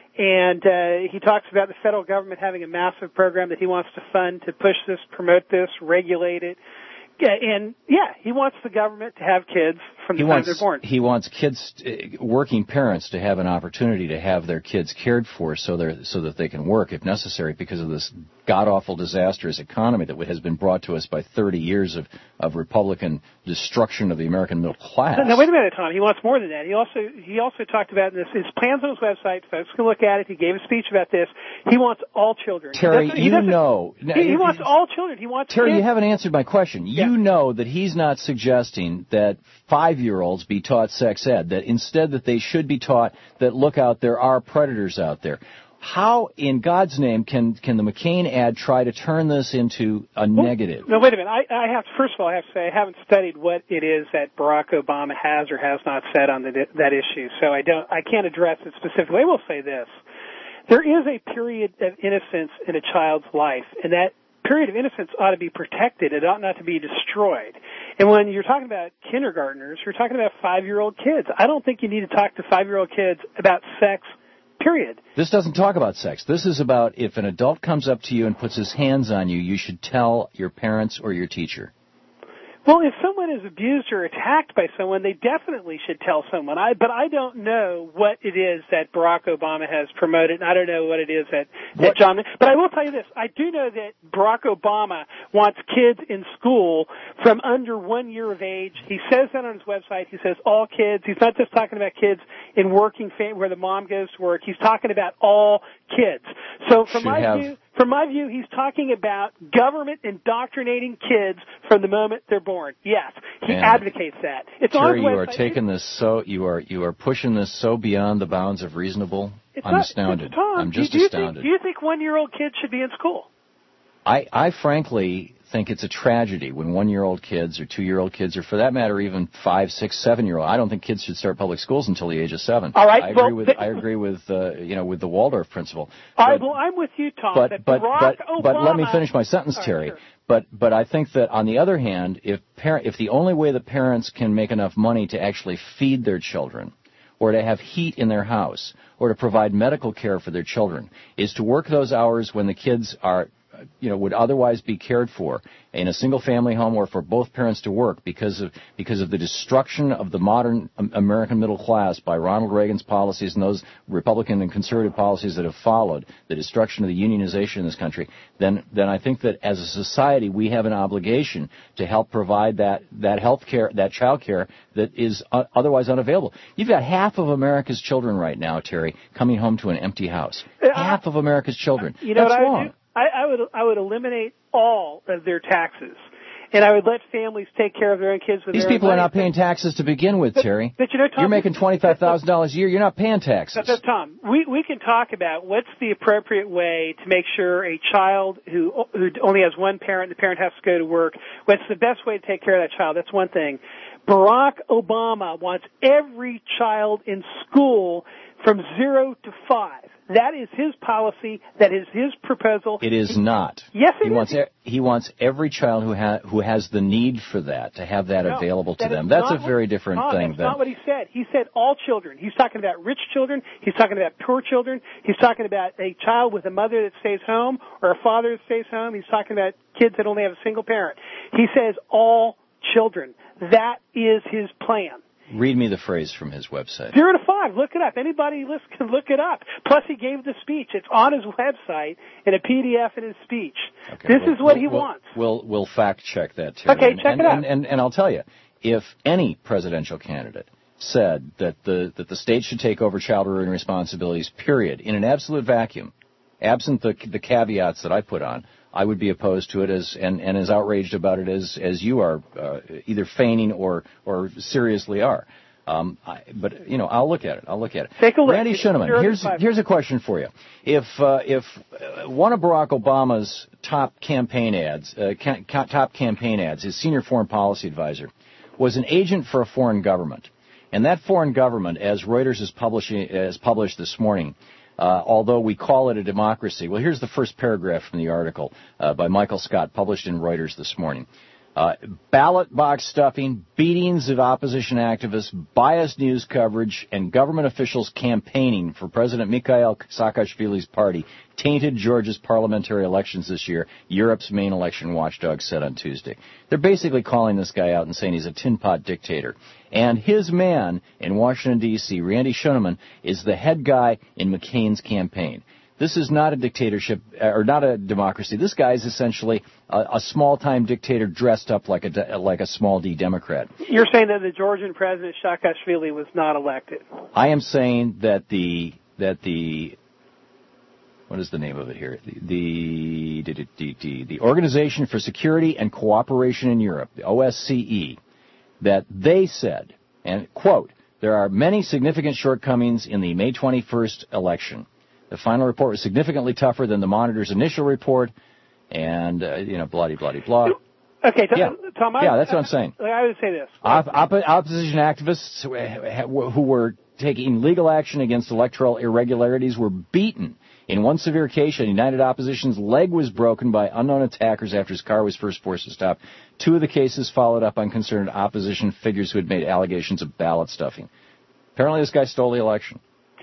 And uh, he talks about the federal government having a massive program that he wants to fund to push this, promote this, regulate it. Yeah, and yeah, he wants the government to have kids from the he time wants, they're born. He wants kids, uh, working parents, to have an opportunity to have their kids cared for, so they so that they can work if necessary, because of this god-awful, disastrous economy that has been brought to us by thirty years of, of Republican destruction of the American middle class. Now, wait a minute, Tom. He wants more than that. He also he also talked about this. His plans on his website. Folks can look at it. He gave a speech about this. He wants all children. Terry, he you know, he, he wants all children. He wants Terry, kids. you haven't answered my question. Yeah. You know that he's not suggesting that five-year-olds be taught sex ed, that instead that they should be taught that, look out, there are predators out there. How, in God's name, can can the McCain ad try to turn this into a well, negative? No, wait a minute. I, I have first of all, I have to say I haven't studied what it is that Barack Obama has or has not said on the, that issue, so I don't, I can't address it specifically. I will say this: there is a period of innocence in a child's life, and that period of innocence ought to be protected. It ought not to be destroyed. And when you're talking about kindergartners, you're talking about five-year-old kids. I don't think you need to talk to five-year-old kids about sex, period. This doesn't talk about sex. This is about if an adult comes up to you and puts his hands on you, you should tell your parents or your teacher. Well, if someone is abused or attacked by someone, they definitely should tell someone. I, but I don't know what it is that Barack Obama has promoted, and I don't know what it is that, that John... But I will tell you this. I do know that Barack Obama wants kids in school from under one year of age. He says that on his website. He says all kids. He's not just talking about kids in working fam- where the mom goes to work. He's talking about all kids. So from my have... view... From my view, he's talking about government indoctrinating kids from the moment they're born. Yes, he and advocates that. It's Terry, on his you are website. taking this so you are you are pushing this so beyond the bounds of reasonable. It's I'm not, astounded. Tom, I'm just do you astounded. Think, do you think one-year-old kids should be in school? I, I frankly think it's a tragedy when one-year-old kids or two-year-old kids, or for that matter, even five, six, seven-year-old. I don't think kids should start public schools until the age of seven. All right. I well, agree with I agree with uh, you know with the Waldorf principle. All right. But, Well, I'm with you, Tom. but that but Barack but, Obama, but let me finish my sentence, right, Terry. sure. But but I think that on the other hand, if parent if the only way that parents can make enough money to actually feed their children, or to have heat in their house, or to provide medical care for their children, is to work those hours when the kids are, you know, would otherwise be cared for in a single-family home, or for both parents to work because of because of the destruction of the modern American middle class by Ronald Reagan's policies and those Republican and conservative policies that have followed, the destruction of the unionization in this country, then then I think that as a society we have an obligation to help provide that that health care, that child care that is uh, otherwise unavailable. You've got half of America's children right now, Terry, coming home to an empty house. Uh, half of America's children. You know That's what I would wrong. do? I, I would I would eliminate all of their taxes, and I would let families take care of their own kids with These their own people are money. not paying taxes to begin with, But- Terry. but you know, Tom, You're making twenty-five thousand dollars a year. You're not paying taxes. So, so, Tom, we we can talk about what's the appropriate way to make sure a child who who only has one parent, the parent has to go to work, what's the best way to take care of that child? That's one thing. Barack Obama wants every child in school from zero to five. That is his policy. That is his proposal. It is not. Yes, it he is. Wants, he wants every child who, ha- who has the need for that to have that no, available to that them. That's a what, very different Tom, thing. That's than, not what he said. He said all children. He's talking about rich children. He's talking about poor children. He's talking about a child with a mother that stays home or a father that stays home. He's talking about kids that only have a single parent. He says all children. That is his plan. Read me the phrase from his website. Zero to five. Look it up. Anybody list can look it up. Plus, he gave the speech. It's on his website in a P D F in his speech. Okay, this we'll, is what we'll, he we'll, wants. We'll we'll fact check that, Terry. Okay, and, check and, it out. And, and, and I'll tell you, if any presidential candidate said that the that the state should take over child rearing responsibilities, period, in an absolute vacuum, absent the the caveats that I put on, I would be opposed to it as and, and as outraged about it as as you are, uh, either feigning or or seriously are. Um, I, but you know, I'll look at it. I'll look at it. Take a look. Randy Shinneman, here's here's a question for you. If uh, if uh, one of Barack Obama's top campaign ads, uh, ca- ca- top campaign ads, his senior foreign policy advisor, was an agent for a foreign government, and that foreign government, as Reuters is publishing, has published this morning, uh, although we call it a democracy. Well, here's the first paragraph from the article uh, by Michael Scott, published in Reuters this morning. Uh, ballot box stuffing, beatings of opposition activists, biased news coverage, and government officials campaigning for President Mikhail Saakashvili's party tainted Georgia's parliamentary elections this year, Europe's main election watchdog said on Tuesday. They're basically calling this guy out and saying he's a tin pot dictator. And his man in Washington, D C, Randy Shinneman, is the head guy in McCain's campaign. This is not a dictatorship, or not a democracy. This guy is essentially a, a small-time dictator dressed up like a like a small D Democrat. You're saying that the Georgian president Saakashvili was not elected. I am saying that the that the what is the name of it here? The the the, the, the Organization for Security and Cooperation in Europe, the O S C E, that they said, and quote, there are many significant shortcomings in the May twenty-first election. The final report was significantly tougher than the monitor's initial report, and, uh, you know, blah-de-blah-de-blah. Okay, Tom, yeah. Tom I, yeah, that's what I'm saying. I would say this. Op- op- opposition activists who were taking legal action against electoral irregularities were beaten. In one severe case, a United Opposition's leg was broken by unknown attackers after his car was first forced to stop. Two of the cases followed up on concerned opposition figures who had made allegations of ballot stuffing. Apparently this guy stole the election.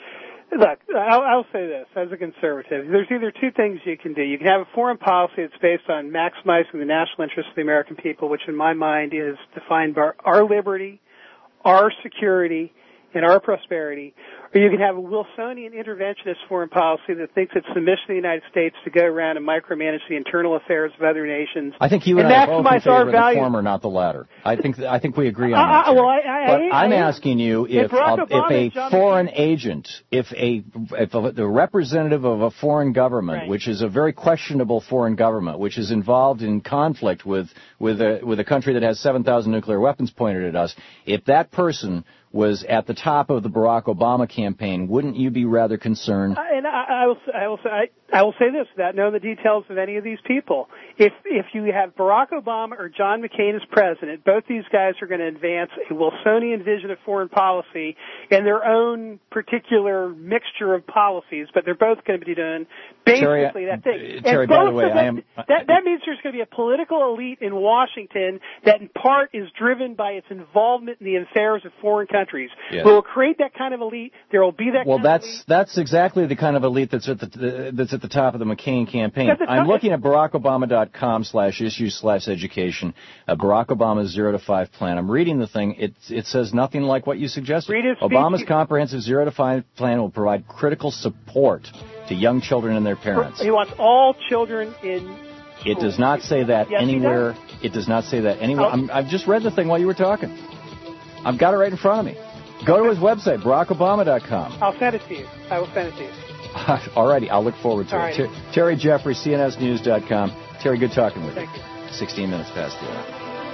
Look, I'll, I'll say this, as a conservative, there's either two things you can do. You can have a foreign policy that's based on maximizing the national interests of the American people, which in my mind is defined by our liberty, our security, and our prosperity. Or you can have a Wilsonian interventionist foreign policy that thinks it's the mission of the United States to go around and micromanage the internal affairs of other nations. I think you and, and I are both in favor of the values. former, not the latter. I think I think we agree on uh, that. Well, I, I, but I, I'm I, asking you if uh, if a foreign agent, if a if a, the representative of a foreign government, right. which is a very questionable foreign government, which is involved in conflict with with a with a country that has seven thousand nuclear weapons pointed at us, if that person was at the top of the Barack Obama campaign, wouldn't you be rather concerned? Uh, and I, I will, I will, I, I will say this, without knowing the details of any of these people. If if you have Barack Obama or John McCain as president, both these guys are going to advance a Wilsonian vision of foreign policy and their own particular mixture of policies, but they're both going to be doing basically Terry, that thing. Terry, and by both the way, of them, I am. That, that means there's going to be a political elite in Washington that in part is driven by its involvement in the affairs of foreign countries. Yes. We will create that kind of elite. There will be that well, kind that's, of elite. that's exactly the kind of elite that's at the, the that's at the top of the McCain campaign. That's I'm looking at barackobama.com slash issues slash education, uh, Barack Obama's zero to five plan. I'm reading the thing. It, it says nothing like what you suggested. Read his Obama's speech. comprehensive zero to five plan will provide critical support to young children and their parents. He wants all children in It does not say that yes, anywhere. It does not say that anywhere. Oh. I'm, I've just read the thing while you were talking. I've got it right in front of me. Go to his website, barack obama dot com. I'll send it to you. I will send it to you. All righty. I'll look forward to All it. right. Ter- Terry Jeffrey, C N S news dot com. Terry, good talking with Thank you. you. sixteen minutes past the hour.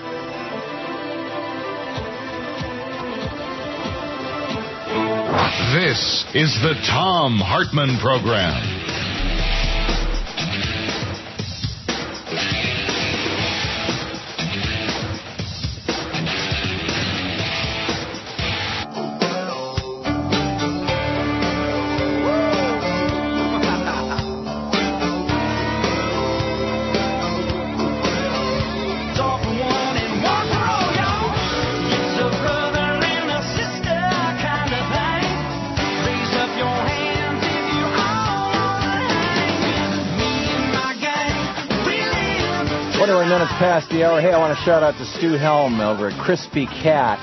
This is the Thom Hartmann Program. twenty-one minutes past the hour. Hey, I want to shout out to Stu Helm over at Crispy Cat.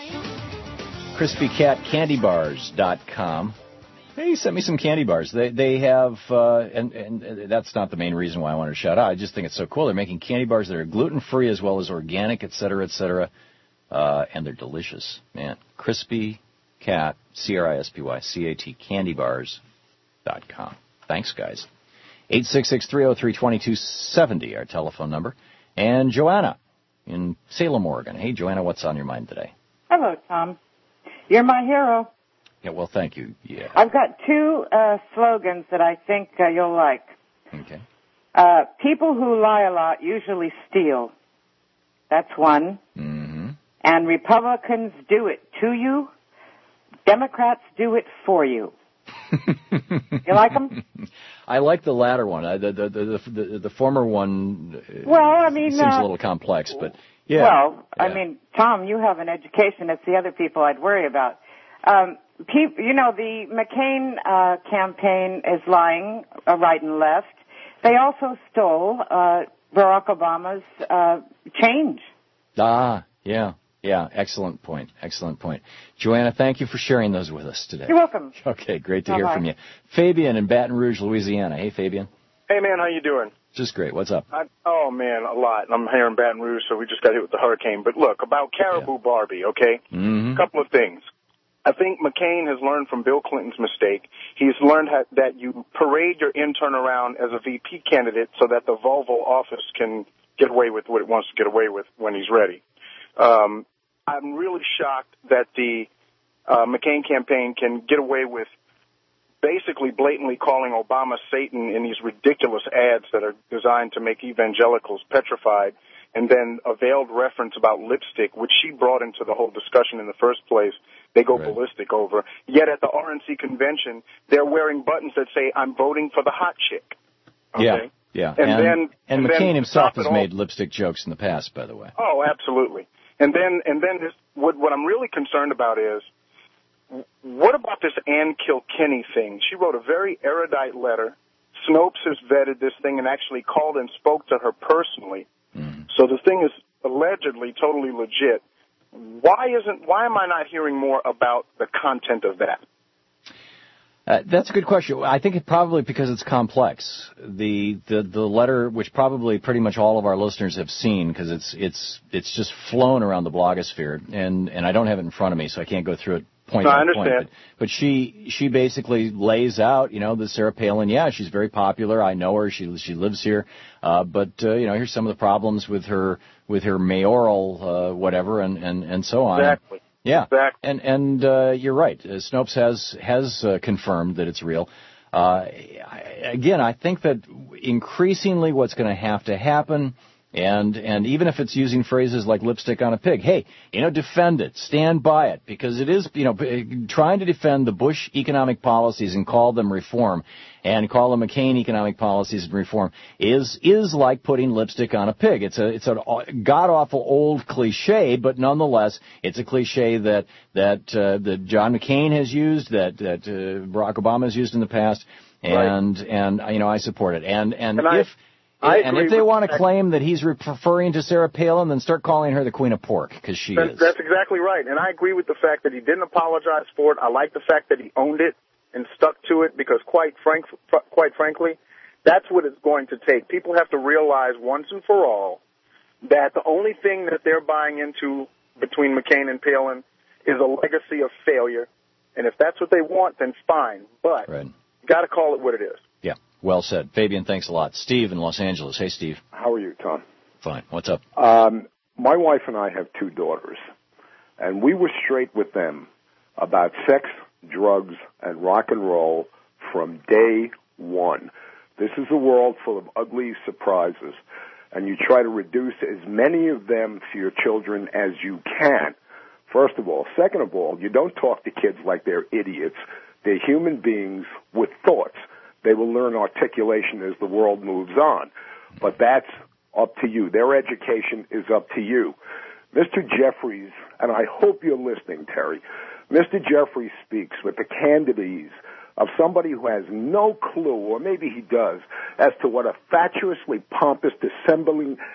crispy cat candy bars dot com. Hey, he sent me some candy bars. They they have, uh, and, and that's not the main reason why I wanted to shout out. I just think it's so cool. They're making candy bars that are gluten-free as well as organic, et cetera, et cetera. Uh, and they're delicious, man. Crispy Cat, C R I S P Y, C A T, candy bars dot com. Thanks, guys. eight six six, three oh three, two two seven oh, our telephone number. And Joanna in Salem, Oregon. Hey, Joanna, what's on your mind today? Hello, Tom. You're my hero. Yeah, well, thank you. Yeah. I've got two uh, slogans that I think uh, you'll like. Okay. Uh, people who lie a lot usually steal. That's one. Mm-hmm. And Republicans do it to you. Democrats do it for you. You like them? I like the latter one. I, the, the, the, the, the former one uh, well, I mean, seems uh, a little complex, but yeah. Well, yeah. I mean, Tom, you have an education. It's the other people I'd worry about. Um, People, you know, the McCain uh, campaign is lying uh, right and left. They also stole uh, Barack Obama's uh, change. Ah, yeah, yeah. Excellent point. Excellent point. Joanna, thank you for sharing those with us today. You're welcome. Okay, great to Bye-bye. hear from you. Fabian in Baton Rouge, Louisiana. Hey, Fabian. Hey, man, how you doing? Just great. What's up? I, oh, man, a lot. I'm here in Baton Rouge, so we just got hit with the hurricane. But look, about Caribou yeah. Barbie, okay? Mm-hmm. A couple of things. I think McCain has learned from Bill Clinton's mistake. He's learned how, that you parade your intern around as a V P candidate so that the Volvo office can get away with what it wants to get away with when he's ready. Um, I'm really shocked that the uh, McCain campaign can get away with basically blatantly calling Obama Satan in these ridiculous ads that are designed to make evangelicals petrified, and then a veiled reference about lipstick, which she brought into the whole discussion in the first place, they go right. ballistic over. Yet at the R N C convention, they're wearing buttons that say, I'm voting for the hot chick. Okay? Yeah, yeah. And, and then... And, and McCain then himself has all. made lipstick jokes in the past, by the way. Oh, absolutely. And then, and then this, what, what I'm really concerned about is, what about this Ann Kilkenny thing? She wrote a very erudite letter. Snopes has vetted this thing and actually called and spoke to her personally. Mm. So the thing is allegedly totally legit. Why isn't? Why am I not hearing more about the content of that? Uh, that's a good question. I think it probably because it's complex. The, the the letter, which probably pretty much all of our listeners have seen, because it's it's it's just flown around the blogosphere, and and I don't have it in front of me, so I can't go through it point no, by I understand. point. But, but she she basically lays out, you know, that Sarah Palin, yeah, she's very popular. I know her. She she lives here, uh, but uh, you know, here's some of the problems with her with her mayoral uh, whatever, and, and and so on. Exactly. Yeah, exactly. and and uh, you're right. Uh, Snopes has has uh, confirmed that it's real. Uh, I, again, I think that increasingly what's going to have to happen, and and even if it's using phrases like lipstick on a pig, hey, you know, defend it, stand by it, because it is, you know, trying to defend the Bush economic policies and call them reform, and call them McCain economic policies and reform is is like putting lipstick on a pig. It's a it's a god awful old cliche, but nonetheless, it's a cliche that that uh, that John McCain has used, that that uh, Barack Obama has used in the past, and right. and you know, I support it. And and, and if I, I and if they with, want to claim that he's referring to Sarah Palin, then start calling her the Queen of Pork, because she that's, is. That's exactly right, and I agree with the fact that he didn't apologize for it. I like the fact that he owned it and stuck to it, because quite frank, quite frankly, that's what it's going to take. People have to realize once and for all that the only thing that they're buying into between McCain and Palin is a legacy of failure, and if that's what they want, then fine. But right. you got to call it what it is. Yeah, well said. Fabian, thanks a lot. Steve in Los Angeles. Hey, Steve. How are you, Tom? Fine. What's up? Um, my wife and I have two daughters, and we were straight with them about sex, drugs, and rock and roll from day one. This is a world full of ugly surprises, and you try to reduce as many of them to your children as you can, first of all. Second of all, you don't talk to kids like they're idiots. They're human beings with thoughts. They will learn articulation as the world moves on, but that's up to you. Their education is up to you. Mister Jeffries, and I hope you're listening, Terry, Mister Jeffries speaks with the candidate of somebody who has no clue, or maybe he does, as to what a fatuously pompous, dissembling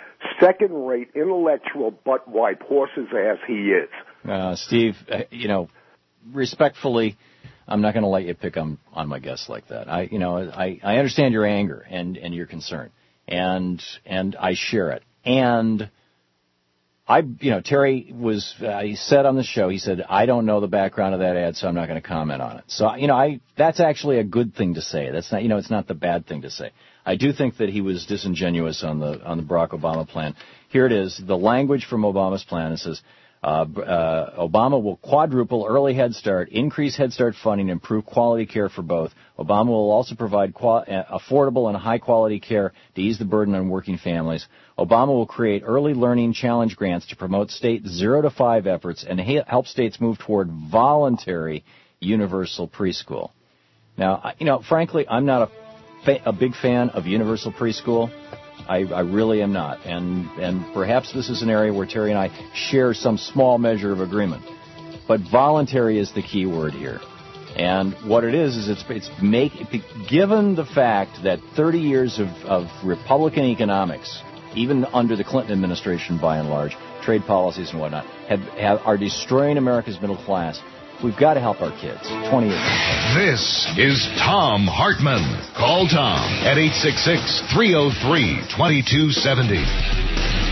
second-rate intellectual butt wipe horse's ass he is. Uh, Steve, uh, you know, respectfully, I'm not going to let you pick on on my guests like that. I, you know, I, I understand your anger and, and your concern, and and I share it. And I, you know, Terry was, uh, he said on the show, he said, I don't know the background of that ad, so I'm not going to comment on it. So, you know, I, that's actually a good thing to say. That's not, you know, it's not the bad thing to say. I do think that he was disingenuous on the, on the Barack Obama plan. Here it is, the language from Obama's plan. It says, Uh, uh, Obama will quadruple early Head Start, increase Head Start funding, improve quality care for both. Obama will also provide qual- uh, affordable and high-quality care to ease the burden on working families. Obama will create early learning challenge grants to promote state zero to five efforts and ha- help states move toward voluntary universal preschool. Now, you know, frankly, I'm not a, fa- a big fan of universal preschool. I, I really am not, and and perhaps this is an area where Terry and I share some small measure of agreement. But voluntary is the key word here, and what it is is it's it's make given the fact that thirty years of, of Republican economics, even under the Clinton administration by and large, trade policies and whatnot, have, have are destroying America's middle class. We've got to help our kids. twenty years. This is Thom Hartmann. Call Tom at eight six six, three oh three, two two seven oh.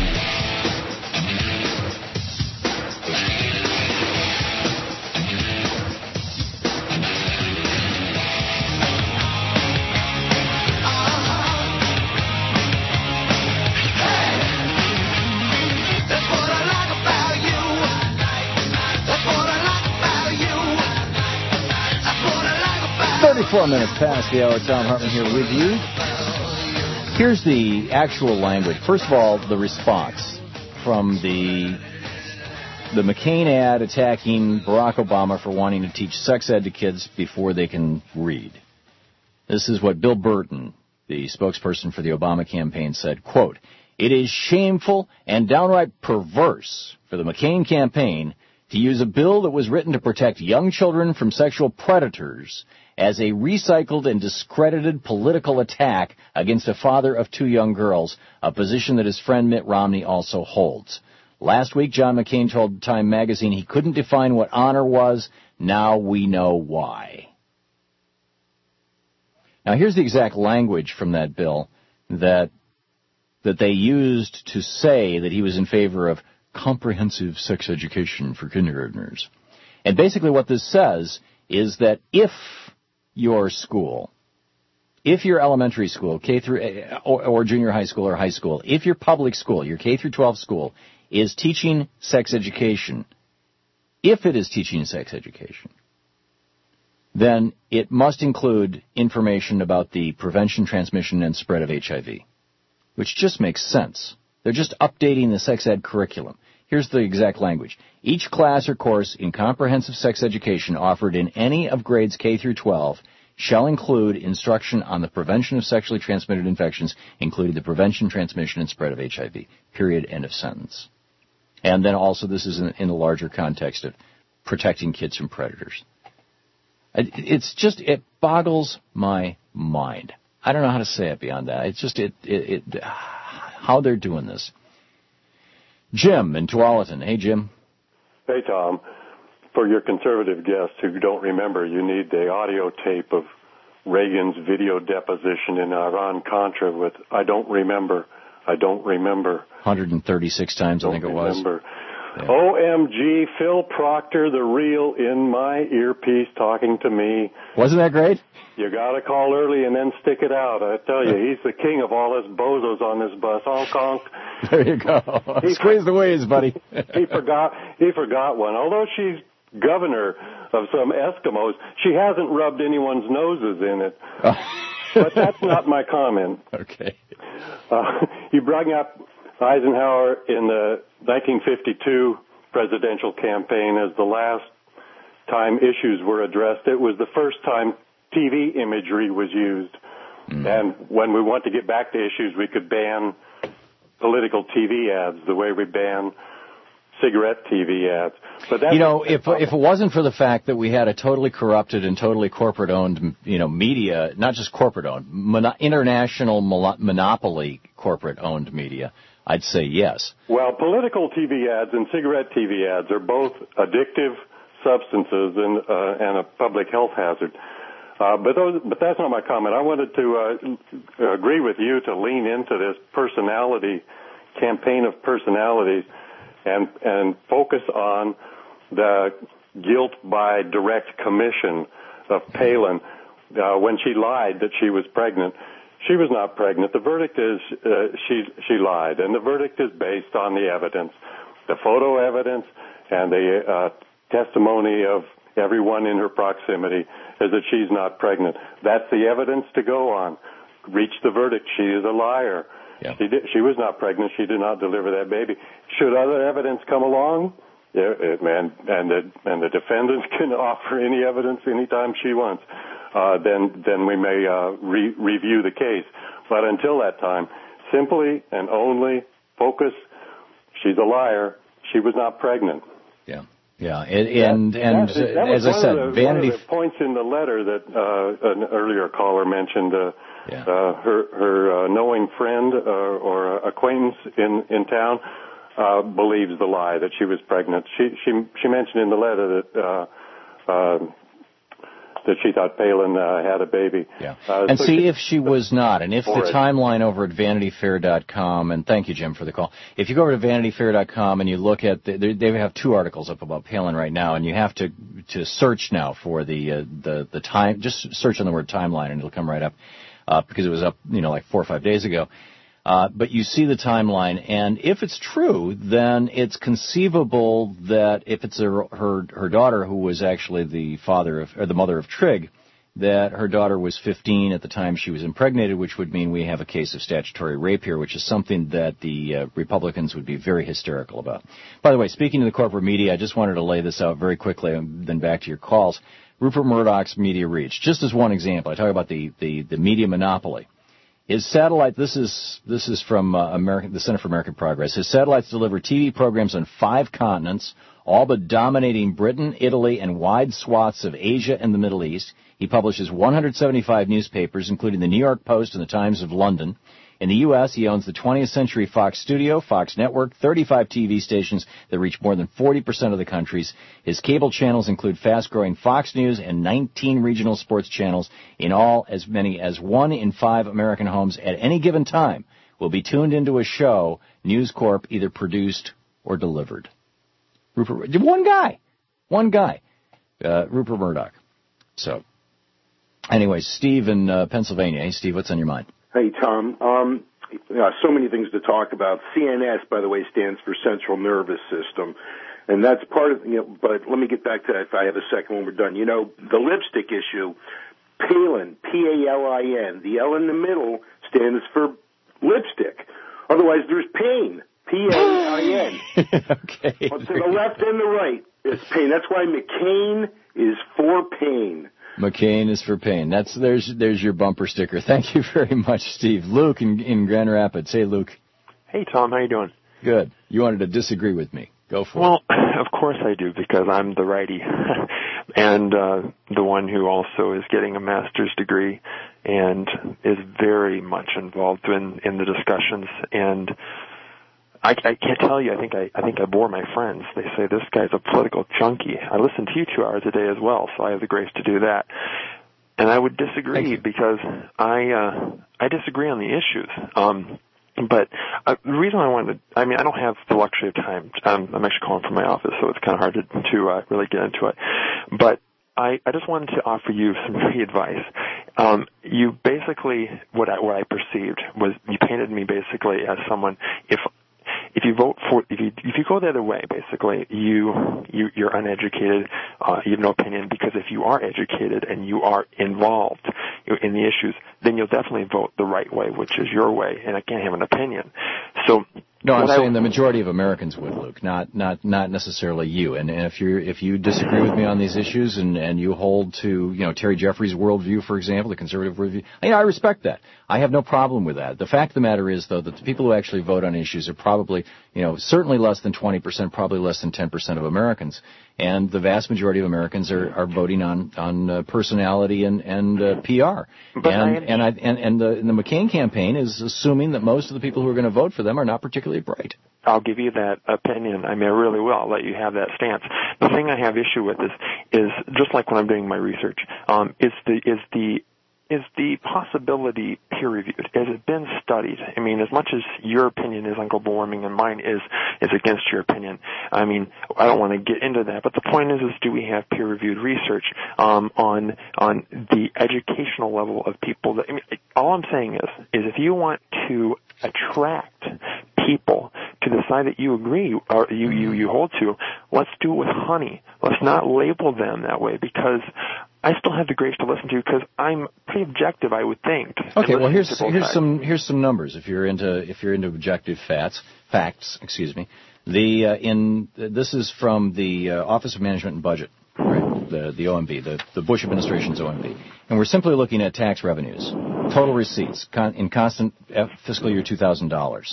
thirty-four minutes past the hour. Thom Hartmann here with you. Here's the actual language. First of all, the response from the the McCain ad attacking Barack Obama for wanting to teach sex ed to kids before they can read. This is what Bill Burton, the spokesperson for the Obama campaign, said, quote, "It is shameful and downright perverse for the McCain campaign to use a bill that was written to protect young children from sexual predators as a recycled and discredited political attack against a father of two young girls, a position that his friend Mitt Romney also holds. Last week, John McCain told Time magazine he couldn't define what honor was. Now we know why." Now, here's the exact language from that bill that that they used to say that he was in favor of comprehensive sex education for kindergartners. And basically what this says is that if your school, if your elementary school, K through or, or junior high school or high school, if your public school, your K through twelve school is teaching sex education, if it is teaching sex education, then it must include information about the prevention, transmission, and spread of H I V, which just makes sense. They're just updating the sex ed curriculum. Here's the exact language. Each class or course in comprehensive sex education offered in any of grades K through twelve shall include instruction on the prevention of sexually transmitted infections, including the prevention, transmission, and spread of H I V. Period. End of sentence. And then also this is in, in the larger context of protecting kids from predators. It's just, it boggles my mind. I don't know how to say it beyond that. It's just, it, it, it how they're doing this. Jim in Tualatin. Hey, Jim. Hey, Tom. For your conservative guests who don't remember, you need the audio tape of Reagan's video deposition in Iran-Contra with, "I don't remember, I don't remember." one hundred thirty-six times, I think it was. Remember. Yeah. O M G, Phil Proctor, the real, in my earpiece talking to me. Wasn't that great? You got to call early and then stick it out. I tell you, he's the king of all us bozos on this bus. Honk, honk. There you go. He, Squeeze the waves, buddy. he forgot. He forgot one. Although she's governor of some Eskimos, she hasn't rubbed anyone's noses in it. But that's not my comment. Okay. Uh, you brought up Eisenhower in the nineteen fifty-two presidential campaign as the last time issues were addressed. It was the first time T V imagery was used. Mm. And when we want to get back to issues, we could ban political T V ads the way we ban cigarette T V ads. But that's you know, if if it wasn't for the fact that we had a totally corrupted and totally corporate-owned, you know, media, not just corporate-owned, mono- international mo- monopoly corporate-owned media, I'd say yes. Well, political T V ads and cigarette T V ads are both addictive substances and uh, and a public health hazard. Uh, but those, but that's not my comment. I wanted to uh, agree with you to lean into this personality campaign of personalities and and focus on the guilt by direct commission of Palin uh, when she lied that she was pregnant. She was not pregnant. The verdict is uh, she she lied, and the verdict is based on the evidence, the photo evidence, and the uh, testimony of everyone in her proximity is that she's not pregnant. That's the evidence to go on. Reach the verdict. She is a liar. Yeah. She did, she was not pregnant. She did not deliver that baby. Should other evidence come along, yeah, it, and and the and the defendant can offer any evidence anytime she wants, uh, then then we may uh, re- review the case. But until that time, simply and only focus. She's a liar. She was not pregnant. Yeah. Yeah, and and, and that, that, that was as I said, of the, Vanity one of the points in the letter that uh, an earlier caller mentioned. Uh, yeah. uh, her her uh, knowing friend uh, or acquaintance in in town uh, believes the lie that she was pregnant. She she she mentioned in the letter that uh, uh, that she thought Palin uh, had a baby. Yeah. Uh, and so see she, if she was not, and if the it. timeline over at Vanity Fair dot com, and thank you, Jim, for the call. If you go over to Vanity Fair dot com and you look at, the, they, they have two articles up about Palin right now, and you have to to search now for the uh, the the time. Just search on the word timeline, and it'll come right up uh, because it was up, you know, like four or five days ago. Uh, but you see the timeline, and if it's true, then it's conceivable that if it's her her, her daughter who was actually the father of, or the mother of Trigg, that her daughter was fifteen at the time she was impregnated, which would mean we have a case of statutory rape here, which is something that the uh, Republicans would be very hysterical about. By the way, speaking to the corporate media, I just wanted to lay this out very quickly, and then back to your calls. Rupert Murdoch's media reach, just as one example, I talk about the, the, the media monopoly. His satellite, this is this is from uh, American, the Center for American Progress. His satellites deliver T V programs on five continents, all but dominating Britain, Italy, and wide swaths of Asia and the Middle East. He publishes one hundred seventy-five newspapers, including the New York Post and the Times of London. In the U S, he owns the twentieth Century Fox Studio, Fox Network, thirty-five T V stations that reach more than forty percent of the countries. His cable channels include fast-growing Fox News and nineteen regional sports channels. In all, as many as one in five American homes at any given time will be tuned into a show News Corp either produced or delivered. Rupert, one guy, one guy, uh, Rupert Murdoch. So, anyway, Steve in uh, Pennsylvania. Hey, Steve, what's on your mind? Hey, Tom. Um, uh, so many things to talk about. C N S, by the way, stands for Central Nervous System. And that's part of, you know, but let me get back to that if I have a second when we're done. You know, the lipstick issue, Palin, P A L I N. The L in the middle stands for lipstick. Otherwise, there's pain, P A I N. Okay. Well, to the left and the right, it's pain. That's why McCain is for pain. McCain is for pain. That's there's there's your bumper sticker. Thank you very much, Steve. Luke in, in Grand Rapids. Hey, Luke. Hey, Tom. How you doing? Good. You wanted to disagree with me. Go for well, it. Well, of course I do, because I'm the righty and uh, the one who also is getting a master's degree and is very much involved in, in the discussions. And I, I can't tell you. I think I, I think I bore my friends. They say this guy's a political junkie. I listen to you two hours a day as well, so I have the grace to do that. And I would disagree because I uh, I disagree on the issues. Um, but uh, the reason I wanted to, I mean, I don't have the luxury of time. Um, I'm actually calling from my office, so it's kind of hard to, to uh, really get into it. But I, I just wanted to offer you some free advice. Um, you basically, what I, what I perceived was you painted me basically as someone, if If you vote for, if you if you go the other way, basically, you you you're uneducated. Uh, you have no opinion, because if you are educated and you are involved in the issues, then you'll definitely vote the right way, which is your way, and I can't have an opinion. So No, I'm what saying I, the majority of Americans would, Luke, not not not necessarily you. And, and if you if you disagree with me on these issues and, and you hold to, you know, Terry Jeffrey's worldview, for example, the conservative worldview, you know, I respect that. I have no problem with that. The fact of the matter is, though, that the people who actually vote on issues are probably, you know, certainly less than twenty percent, probably less than ten percent of Americans. And the vast majority of Americans are, are voting on on uh, personality and and uh, P R. But and I, and I and, and the and the McCain campaign is assuming that most of the people who are going to vote for them are not particularly bright. I'll give you that opinion. I mean, I really will. I'll let you have that stance. The thing I have issue with is, is just like when I'm doing my research, um, is the is the is the possibility peer-reviewed? Has it been studied? I mean, as much as your opinion is on global warming and mine is is against your opinion, I mean, I don't want to get into that. But the point is, is do we have peer-reviewed research um, on on the educational level of people? That, I mean, all I'm saying is, is if you want to attract people to the side that you agree or you, you, you hold to, let's do it with honey. Let's not label them that way, because I still have the grace to listen to, because I'm pretty objective, I would think. Okay, well here's here's sides. some here's some numbers if you're into if you're into objective facts facts excuse me. The uh, in this is from the uh, Office of Management and Budget, right? The the O M B, the the Bush administration's O M B, and we're simply looking at tax revenues, total receipts con- in constant fiscal year two thousand dollars.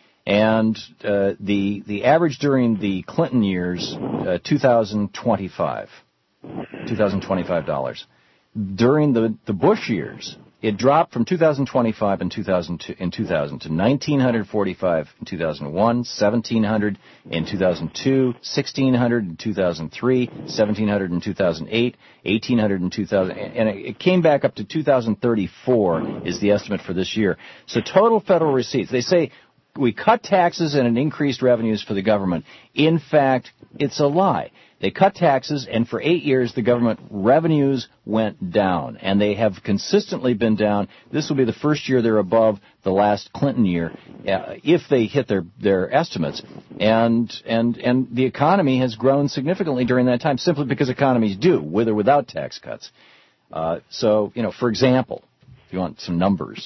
And uh, the the average during the Clinton years, uh, two thousand twenty-five, two thousand twenty-five dollars. During the, the Bush years, it dropped from two thousand twenty-five in two thousand two, in two thousand to nineteen forty-five in two thousand one, seventeen hundred in two thousand two, sixteen hundred in two thousand three, seventeen hundred in two thousand eight, eighteen hundred in two thousand, and it came back up to two thousand thirty-four is the estimate for this year. So total federal receipts, they say we cut taxes and it increased revenues for the government. In fact, it's a lie. They cut taxes, and for eight years the government revenues went down, and they have consistently been down. This will be the first year they're above the last Clinton year, uh, if they hit their, their estimates. And, and, and the economy has grown significantly during that time, simply because economies do, with or without tax cuts. Uh, so, you know, for example, if you want some numbers,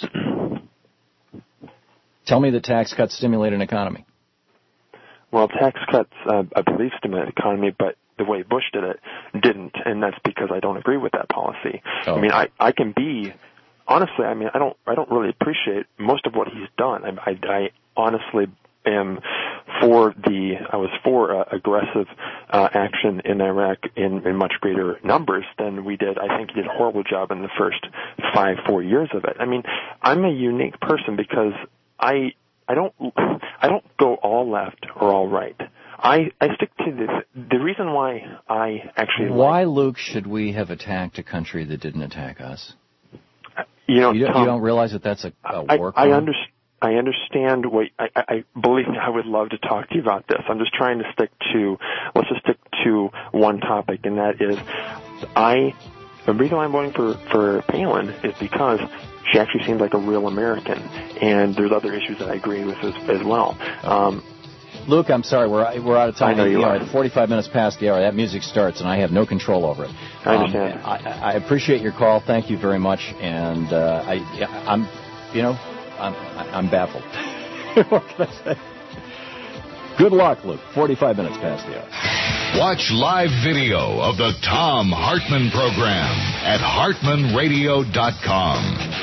tell me that tax cuts stimulate an economy. Well, tax cuts, uh, I believe, stimulate the economy, but the way Bush did it didn't, and that's because I don't agree with that policy. Oh. I mean, I, I can be, honestly, I mean, I don't, I don't really appreciate most of what he's done. I, I, I honestly am for the, I was for uh, aggressive uh, action in Iraq in, in much greater numbers than we did. I think he did a horrible job in the first five, four years of it. I mean, I'm a unique person because I, I don't, I don't go all left or all right. I, I stick to this. The reason why I actually why, like, Luke, should we have attacked a country that didn't attack us? You know, you don't, Tom, you don't realize that that's a, a I, war I, crime? I, under, I understand what. I, I believe me. I would love to talk to you about this. I'm just trying to stick to. Let's just stick to one topic, and that is, I. The reason why I'm voting for for Palin is because she actually seems like a real American, and there's other issues that I agree with as, as well. Um, Luke, I'm sorry, we're we're out of time. I know you, you are. Know, forty-five minutes past the hour, that music starts, and I have no control over it. I understand. Um, I, I appreciate your call. Thank you very much, and uh, I, I'm, you know, I'm I'm baffled. What can I say? Good luck, Luke. forty-five minutes past the hour. Watch live video of the Thom Hartmann program at hartmann radio dot com.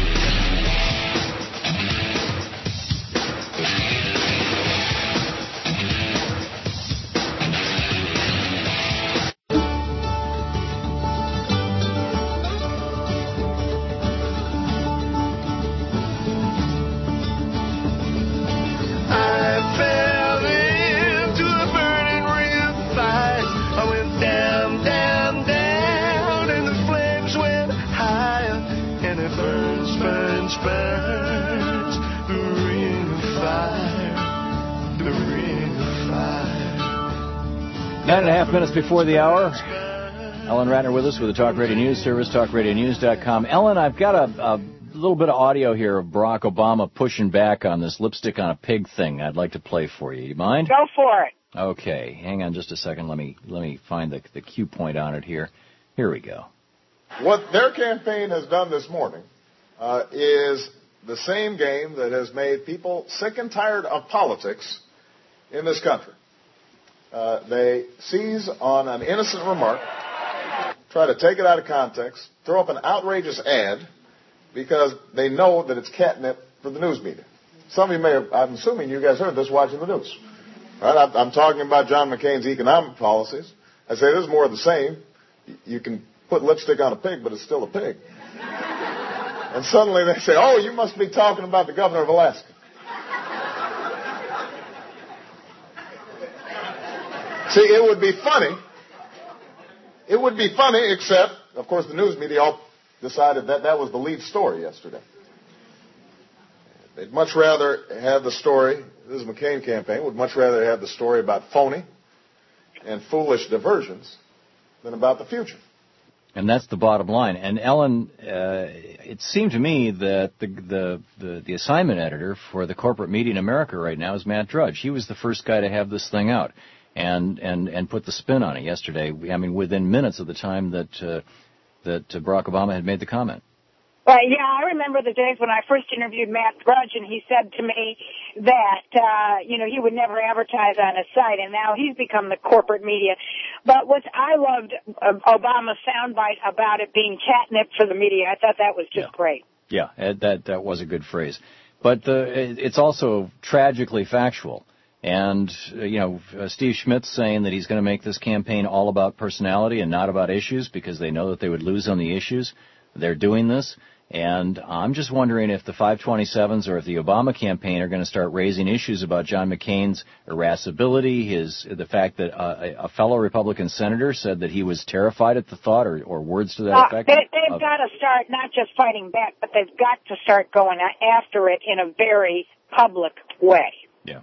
Nine and a half minutes before the hour. Ellen Ratner with us with the Talk Radio News Service, talk radio news dot com. Ellen, I've got a, a little bit of audio here of Barack Obama pushing back on this lipstick on a pig thing I'd like to play for you. You mind? Go for it. Okay, hang on just a second. Let me let me find the, the cue point on it here. Here we go. What their campaign has done this morning uh, is the same game that has made people sick and tired of politics in this country. Uh, they seize on an innocent remark, try to take it out of context, throw up an outrageous ad because they know that it's catnip for the news media. Some of you may have, I'm assuming you guys heard this watching the news. Right? I'm, I'm talking about John McCain's economic policies. I say this is more of the same. You can put lipstick on a pig, but it's still a pig. And suddenly they say, oh, you must be talking about the governor of Alaska. See, it would be funny. It would be funny, except, of course, the news media all decided that that was the lead story yesterday. They'd much rather have the story, this is McCain campaign, would much rather have the story about phony and foolish diversions than about the future. And that's the bottom line. And Ellen, uh, it seemed to me that the, the the the assignment editor for the corporate media in America right now is Matt Drudge. He was the first guy to have this thing out and and and put the spin on it yesterday. I mean, within minutes of the time that uh, that Barack Obama had made the comment. Well, yeah, I remember the days when I first interviewed Matt Drudge, and he said to me that, uh, you know, he would never advertise on his site, and now he's become the corporate media. But what I loved uh, Obama's soundbite about it being catnip for the media. I thought that was just yeah. great. Yeah, that that was a good phrase. But the, it's also tragically factual. And, you know, uh, Steve Schmidt's saying that he's going to make this campaign all about personality and not about issues because they know that they would lose on the issues. They're doing this. And I'm just wondering if the five twenty-sevens or if the Obama campaign are going to start raising issues about John McCain's irascibility, his the fact that uh, a fellow Republican senator said that he was terrified at the thought, or, or words to that uh, effect. They, they've of, got to start not just fighting back, but they've got to start going after it in a very public way. Yeah.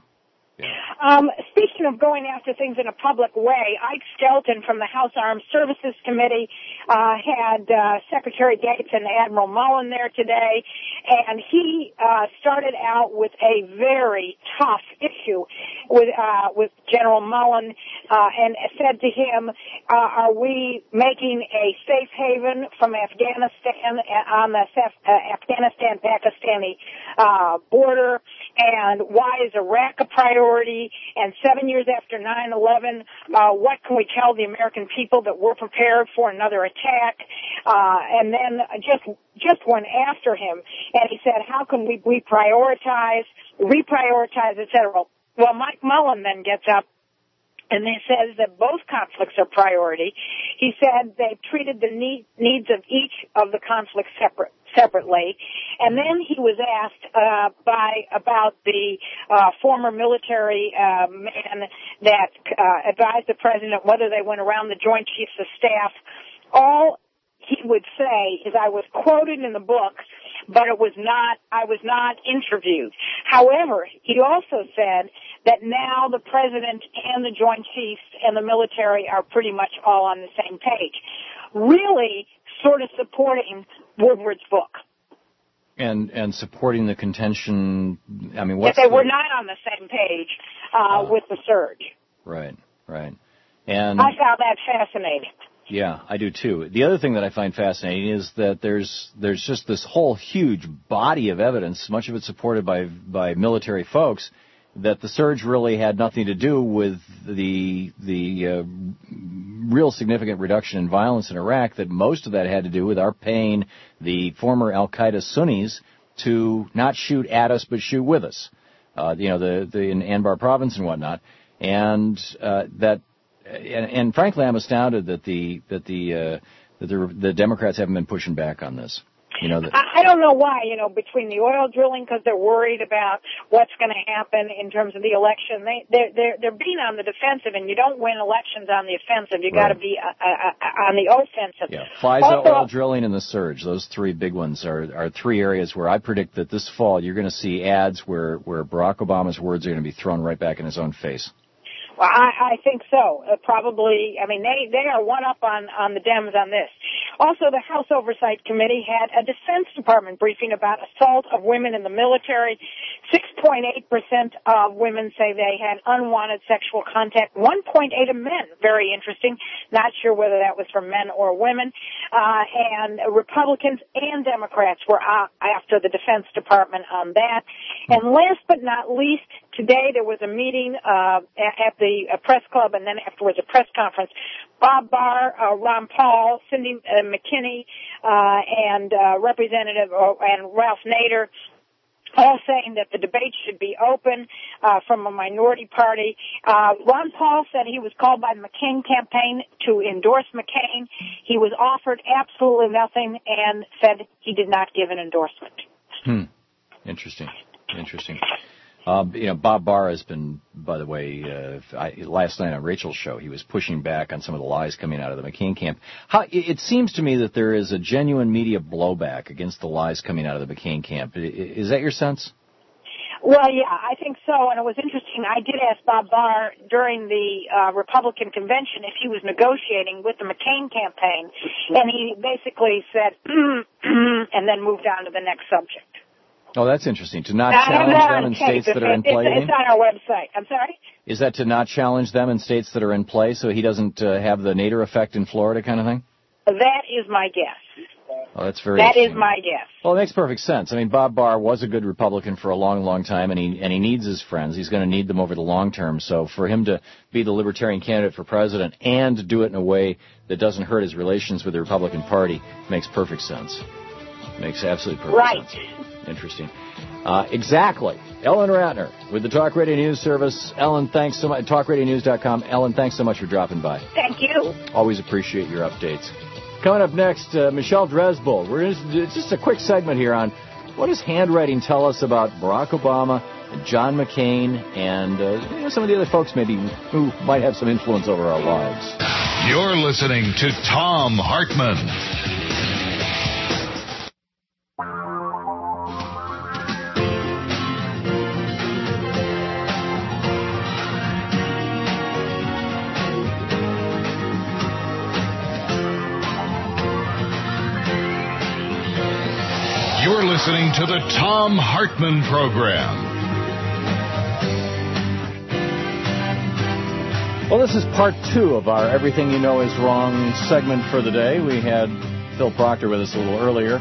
Um, speaking of going after things in a public way, Ike Skelton from the House Armed Services Committee uh, had uh, Secretary Gates and Admiral Mullen there today, and he uh, started out with a very tough issue with uh, with General Mullen, uh, and said to him, uh, "Are we making a safe haven from Afghanistan on the uh, Afghanistan-Pakistani uh, border? And why is Iraq a priority? And seven years after nine eleven, uh, what can we tell the American people that we're prepared for another attack?" Uh, and then just, just went after him. And he said, how can we reprioritize, reprioritize, et cetera? Well, Mike Mullen then gets up and he says that both conflicts are priority. He said they've treated the need, needs of each of the conflicts separate. separately. And then he was asked uh, by about the uh, former military uh, man that uh, advised the president whether they went around the Joint Chiefs of Staff. All he would say is, I was quoted in the book, but it was not, I was not interviewed. However, he also said that now the president and the Joint Chiefs and the military are pretty much all on the same page. Really sort of supporting Woodward's book. And and supporting the contention, I mean, what's If they the, were not on the same page uh, uh, with the surge. Right, right. And I found that fascinating. Yeah, I do too. The other thing that I find fascinating is that there's there's just this whole huge body of evidence, much of it supported by by military folks, that the surge really had nothing to do with the the uh, real significant reduction in violence in Iraq, that most of that had to do with our paying the former al-Qaeda Sunnis to not shoot at us but shoot with us, uh, you know, the, the in Anbar province and whatnot. And uh, that, and, and frankly, I'm astounded that the that the uh, that the, the Democrats haven't been pushing back on this. You know, that, I don't know why, you know, between the oil drilling, because they're worried about what's going to happen in terms of the election. They, they're, they're, they're being on the defensive, and you don't win elections on the offensive. You got to be uh, uh, on the offensive. Yeah, FISA, also, oil drilling, and the surge. Those three big ones are, are three areas where I predict that this fall you're going to see ads where, where Barack Obama's words are going to be thrown right back in his own face. Well, I, I think so. Uh, probably, I mean, they, they are one up on, on the Dems on this. Also, the House Oversight Committee had a Defense Department briefing about assault of women in the military. six point eight percent of women say they had unwanted sexual contact. one point eight of men. Very interesting. Not sure whether that was for men or women. Uh, and Republicans and Democrats were uh, after the Defense Department on that. And last but not least, today there was a meeting uh, at the uh, press club, and then afterwards a press conference. Bob Barr, uh, Ron Paul, Cindy uh, McKinney, uh, and uh, Representative uh, and Ralph Nader, all saying that the debate should be open uh, from a minority party. Uh, Ron Paul said he was called by the McCain campaign to endorse McCain. He was offered absolutely nothing and said he did not give an endorsement. Hmm. Interesting. Interesting. Uh, you know, Bob Barr has been, by the way, uh, I, last night on Rachel's show, he was pushing back on some of the lies coming out of the McCain camp. How, it seems to me that there is a genuine media blowback against the lies coming out of the McCain camp. Is that your sense? Well, yeah, I think so, and it was interesting. I did ask Bob Barr during the uh, Republican convention if he was negotiating with the McCain campaign, and he basically said, and then moved on to the next subject. Oh, that's interesting. To not challenge them in states that are in play? It's, it's on our website. I'm sorry? Is that to not challenge them in states that are in play so he doesn't uh, have the Nader effect in Florida kind of thing? That is my guess. Oh, that's very That is my guess. Well, it makes perfect sense. I mean, Bob Barr was a good Republican for a long, long time, and he and he needs his friends. He's going to need them over the long term. So for him to be the Libertarian candidate for president and do it in a way that doesn't hurt his relations with the Republican Party makes perfect sense. Makes absolutely perfect right. sense. Interesting. Uh, exactly. Ellen Ratner with the Talk Radio News Service. Ellen, thanks so much. talk radio news dot com. Ellen, thanks so much for dropping by. Thank you. Always appreciate your updates. Coming up next, uh, Michelle Dresbold. We're just, it's just a quick segment here on what does handwriting tell us about Barack Obama and John McCain and uh, you know, some of the other folks maybe who might have some influence over our lives. You're listening to Thom Hartmann. You're listening to the Thom Hartmann Program. Well, this is part two of our Everything You Know Is Wrong segment for the day. We had Phil Proctor with us a little earlier.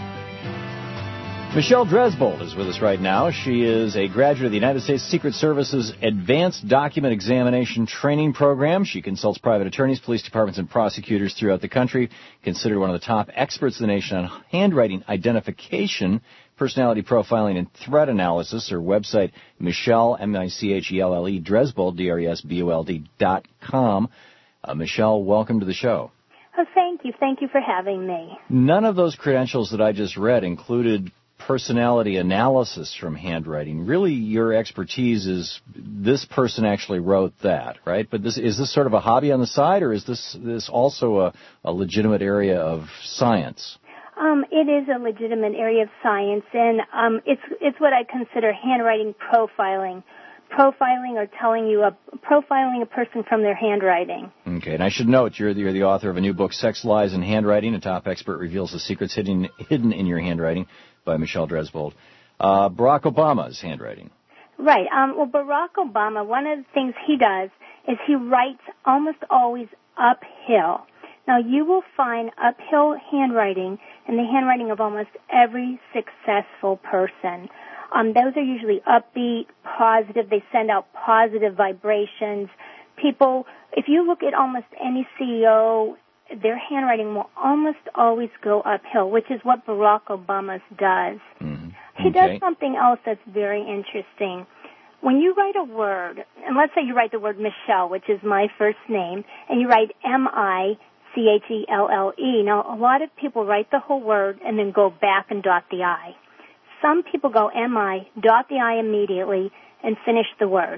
Michelle Dresbold is with us right now. She is a graduate of the United States Secret Service's Advanced Document Examination Training Program. She consults private attorneys, police departments, and prosecutors throughout the country. Considered one of the top experts in the nation on handwriting identification, personality profiling, and threat analysis. Her website, Michelle, M I C H E L L E, Dresbold, D R E S B O L D, dot com. Uh, Michelle, welcome to the show. Oh, thank you. Thank you for having me. None of those credentials that I just read included personality analysis from handwriting. Really, your expertise is this person actually wrote that, right? But this is this sort of a hobby on the side, or is this this also a, a legitimate area of science? Um, it is a legitimate area of science, and um, it's it's what I consider handwriting profiling. Profiling or telling you a profiling a person from their handwriting. Okay, and I should note you're the, you're the author of a new book, Sex, Lies, and Handwriting. A top expert reveals the secrets hidden hidden in your handwriting, by Michelle Dresbold. Uh, Barack Obama's handwriting. Right. Um, well, Barack Obama, one of the things he does is he writes almost always uphill. Now, you will find uphill handwriting in the handwriting of almost every successful person. Um, those are usually upbeat, positive. They send out positive vibrations. People, if you look at almost any C E O, their handwriting will almost always go uphill, which is what Barack Obama's does. Mm-hmm. He okay. does something else that's very interesting. When you write a word, and let's say you write the word Michelle, which is my first name, and you write M I C H E L L E. Now, a lot of people write the whole word and then go back and dot the I. Some people go M I, dot the I immediately, and finish the word.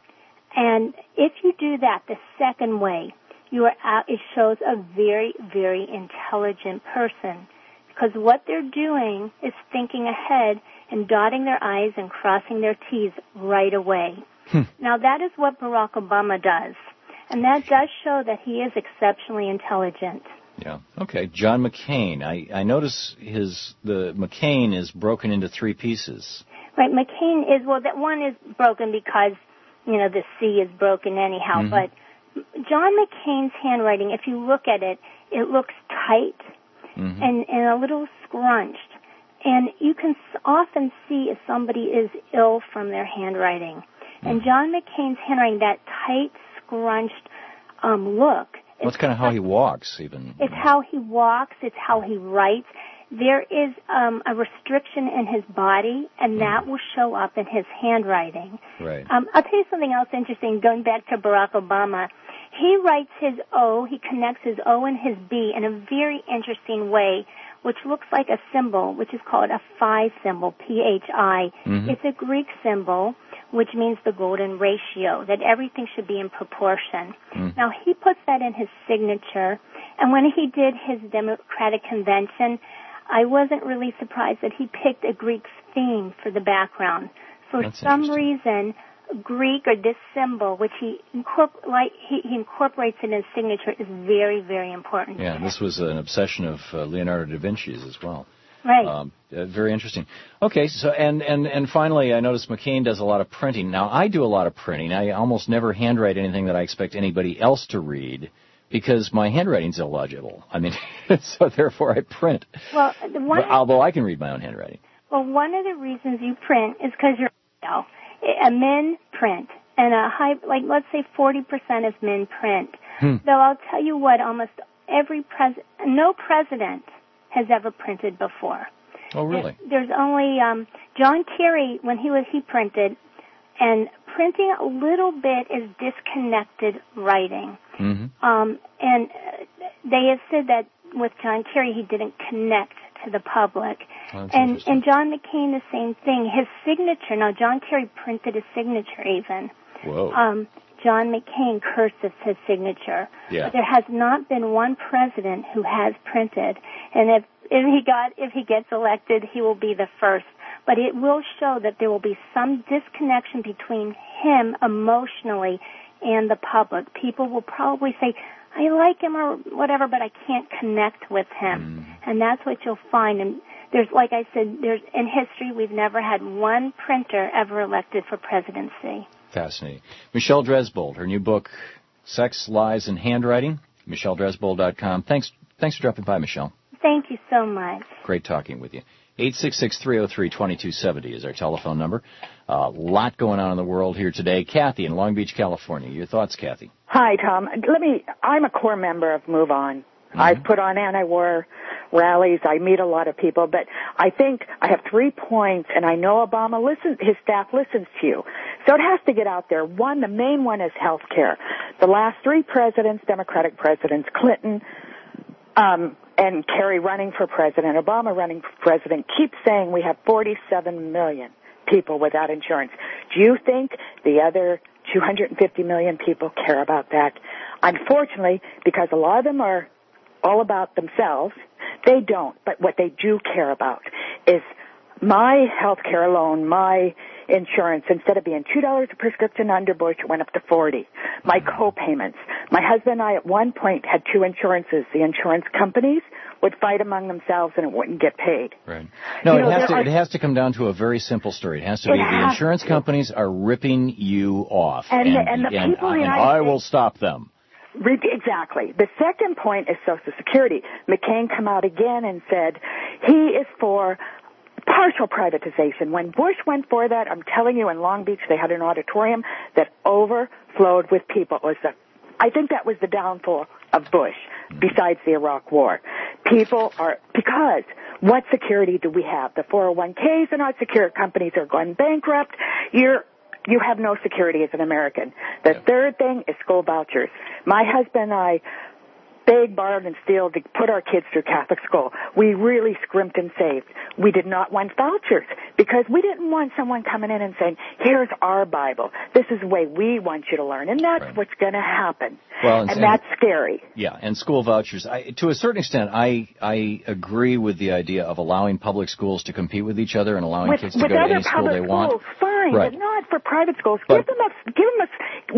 And if you do that the second way, you are out, it shows a very, very intelligent person, because what they're doing is thinking ahead and dotting their I's and crossing their T's right away. Hmm. Now, that is what Barack Obama does, and that does show that he is exceptionally intelligent. Yeah. Okay. John McCain. I, I notice his the McCain is broken into three pieces. Right. McCain is well. That one is broken because you know the C is broken anyhow. Mm-hmm. But John McCain's handwriting, if you look at it, it looks tight mm-hmm. and and a little scrunched. And you can often see if somebody is ill from their handwriting. And John McCain's handwriting, that tight, scrunched um, look. Well, it's kind of how he walks, even. It's how he walks. It's how he writes. There is um, a restriction in his body, and that will show up in his handwriting. Right. Um, I'll tell you something else interesting, going back to Barack Obama. He writes his O, he connects his O and his B in a very interesting way, which looks like a symbol, which is called a phi symbol, P H I. Mm-hmm. It's a Greek symbol, which means the golden ratio, that everything should be in proportion. Mm. Now, he puts that in his signature, and when he did his Democratic convention, I wasn't really surprised that he picked a Greek theme for the background. For That's some reason, Greek or this symbol, which he, incorpor- like, he, he incorporates in his signature, is very, very important. Yeah, this was an obsession of uh, Leonardo da Vinci's as well. Right. Um, uh, very interesting. Okay, so and, and, and finally, I noticed McCain does a lot of printing. Now, I do a lot of printing. I almost never handwrite anything that I expect anybody else to read because my handwriting's illegible. I mean, so therefore I print. Well, the one but, although I can read my own handwriting. Well, one of the reasons you print is because you're male. A men print, and a high, like let's say forty percent of men print. Hmm. Though I'll tell you what, almost every pres, no president has ever printed before. Oh, really? There's, there's only um, John Kerry when he was he printed, and printing a little bit is disconnected writing. Mm-hmm. Um, and they have said that with John Kerry, he didn't connect to the public. Oh, and and John McCain, the same thing. His signature, now John Kerry printed his signature even. Whoa. Um, John McCain cursives his signature. Yeah. But there has not been one president who has printed. And if, if he got, if he gets elected, he will be the first. But it will show that there will be some disconnection between him emotionally and the public. People will probably say, I like him or whatever, but I can't connect with him. Mm. And that's what you'll find. And there's, like I said, there's in history, we've never had one printer ever elected for presidency. Fascinating. Michelle Dresbold, her new book, Sex, Lies, and Handwriting, michelle dresbold dot com. Thanks, thanks for dropping by, Michelle. Thank you so much. Great talking with you. eight six six, three oh three, two two seven oh is our telephone number. A uh, lot going on in the world here today. Kathy in Long Beach, California. Your thoughts, Kathy? Hi, Tom. Let me, I'm a core member of Move On. Mm-hmm. I've put on anti-war rallies. I meet a lot of people, but I think I have three points, and I know Obama listens, his staff listens to you. So it has to get out there. One, the main one is health care. The last three presidents, Democratic presidents, Clinton, um, and Kerry running for president, Obama running for president, keep saying we have forty-seven million people without insurance. Do you think the other two hundred fifty million people care about that? Unfortunately, because a lot of them are all about themselves, they don't. But what they do care about is my health care alone, my insurance, instead of being two dollars a prescription under Bush, it went up to forty. My co-payments. My husband and I at one point had two insurances. The insurance companies would fight among themselves and it wouldn't get paid. Right. No, you it know, has to are, it has to come down to a very simple story. It has to be the insurance companies are ripping you off. And, and, the, and the and, people and, in the and I will stop them. Exactly. The second point is Social Security. McCain come out again and said he is for partial privatization. When Bush went for that, I'm telling you, in Long Beach, they had an auditorium that overflowed with people. It was the, I think that was the downfall of Bush, besides the Iraq War. People are, because what security do we have? The four oh one k's are not secure. Companies are going bankrupt. You're You have no security as an American. The yeah. third thing is school vouchers. My husband and I begged, borrowed, and steal to put our kids through Catholic school. We really scrimped and saved. We did not want vouchers because we didn't want someone coming in and saying, here's our Bible. This is the way we want you to learn. And that's right. what's going to happen. Well, and, and that's scary. Yeah, and school vouchers. I, to a certain extent, I I agree with the idea of allowing public schools to compete with each other and allowing with, kids to go to any school they schools, want. Fine, right. but not for private schools. But, give them a, give them a, we would allow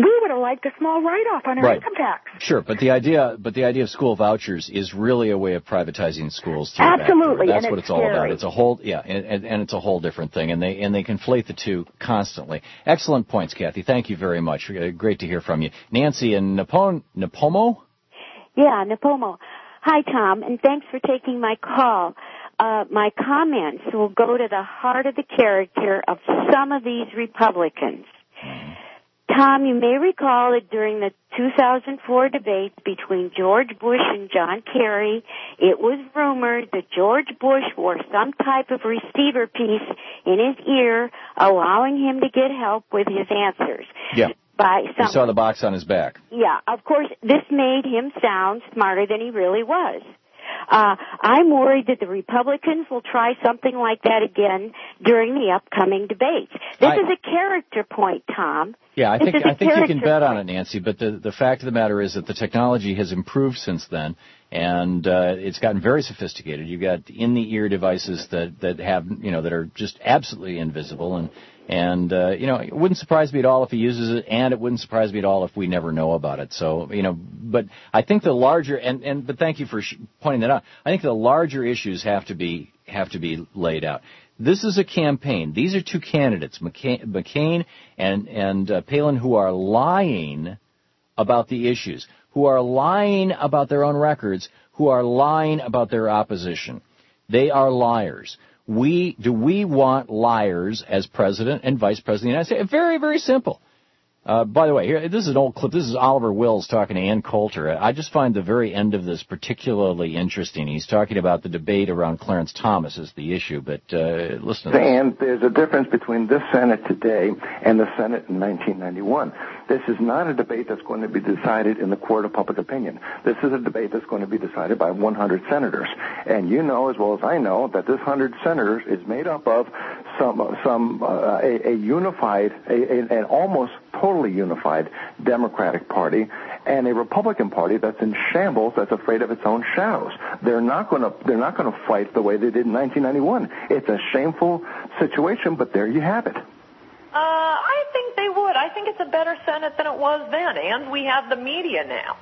like the small write-off on her Right. income tax. Sure, but the idea, but the idea of school vouchers is really a way of privatizing schools too. Absolutely, that's and what it's it's all about. scary. It's a whole, yeah, and, and, and it's a whole different thing, and they and they conflate the two constantly. Excellent points, Kathy. Thank you very much. Uh, Great to hear from you, Nancy in Napon- Napomo. Yeah, Napomo. Hi, Tom, and thanks for taking my call. Uh, my comments will go to the heart of the character of some of these Republicans. Tom, you may recall that during the two thousand four debates between George Bush and John Kerry, it was rumored that George Bush wore some type of receiver piece in his ear, allowing him to get help with his answers. Yeah. By You some, saw the box on his back. yeah, of course, this made him sound smarter than he really was. Uh, I'm worried that the Republicans will try something like that again during the upcoming debates. This I- is a character point, Tom. Yeah, I This think is a I think you can character bet on it, Nancy. But the the fact of the matter is that the technology has improved since then, and uh, it's gotten very sophisticated. You've got in the ear devices that that have you know that are just absolutely invisible, and and uh, you know it wouldn't surprise me at all if he uses it, and it wouldn't surprise me at all if we never know about it. So you know, but I think the larger and and but thank you for sh- pointing that out. I think the larger issues have to be have to be laid out. This is a campaign. These are two candidates, McCain, McCain and and uh, Palin, who are lying about the issues, who are lying about their own records, who are lying about their opposition. They are liars. We do we want liars as president and vice president of the United States? Very, very simple. Uh, by the way, here, this is an old clip. This is Oliver Wills talking to Ann Coulter. I just find the very end of this particularly interesting. He's talking about the debate around Clarence Thomas as the issue, but uh, listen to this. And there's a difference between this Senate today and the Senate in nineteen ninety-one. This is not a debate that's going to be decided in the court of public opinion. This is a debate that's going to be decided by one hundred senators. And you know as well as I know that this one hundred senators is made up of some some uh, a, a unified, a, a, an almost totally unified Democratic Party and a Republican Party that's in shambles, that's afraid of its own shadows. They're not going to they're not going to fight the way they did in nineteen ninety-one. It's a shameful situation, but there you have it. Uh, I think they would. I think it's a better Senate than it was then, and we have the media now.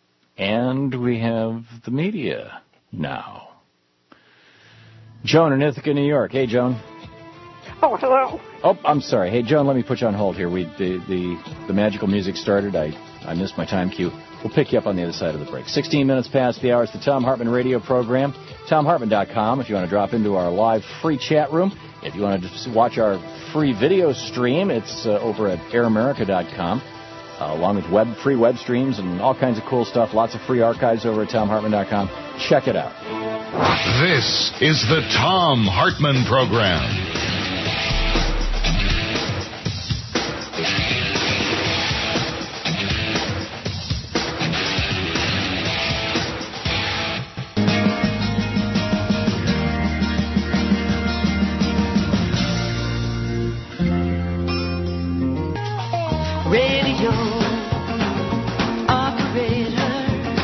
And we have the media now. Joan in Ithaca, New York. Hey, Joan. Oh, hello. Oh, I'm sorry. Hey, Joan, let me put you on hold here. We the the, the magical music started. I, I missed my time cue. We'll pick you up on the other side of the break. sixteen minutes past the hour. It's the Thom Hartmann radio program. Thom Hartmann dot com if you want to drop into our live free chat room. If you want to just watch our free video stream, it's uh, over at air america dot com, uh, along with web free web streams and all kinds of cool stuff. Lots of free archives over at Thom Hartmann dot com. Check it out. This is the Thom Hartmann Program. Radio operator,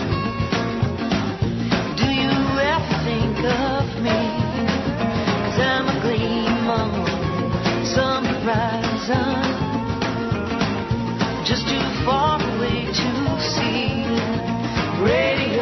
do you ever think of me? 'Cause I'm a gleam on some horizon, just too far away to see. Radio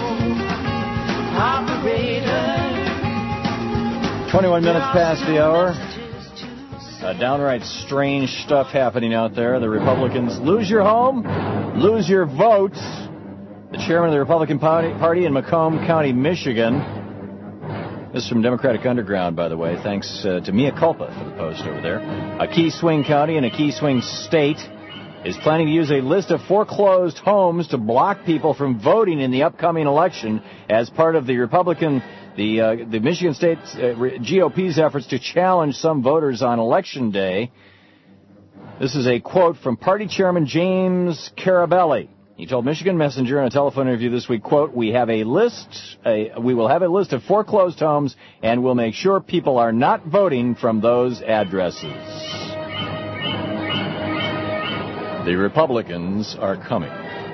operator. twenty-one minutes past the hour. Uh, downright strange stuff happening out there. The Republicans lose your home, lose your votes. The chairman of the Republican Party in Macomb County, Michigan. This is from Democratic Underground, by the way. Thanks uh, to Mia Culpa for the post over there. A key swing county in a key swing state is planning to use a list of foreclosed homes to block people from voting in the upcoming election as part of the Republican The uh, the Michigan State uh, G O P's efforts to challenge some voters on Election Day. This is a quote from Party Chairman James Carabelli. He told Michigan Messenger in a telephone interview this week, quote, "We have a list, a, we will have a list of foreclosed homes, and we'll make sure people are not voting from those addresses." The Republicans are coming.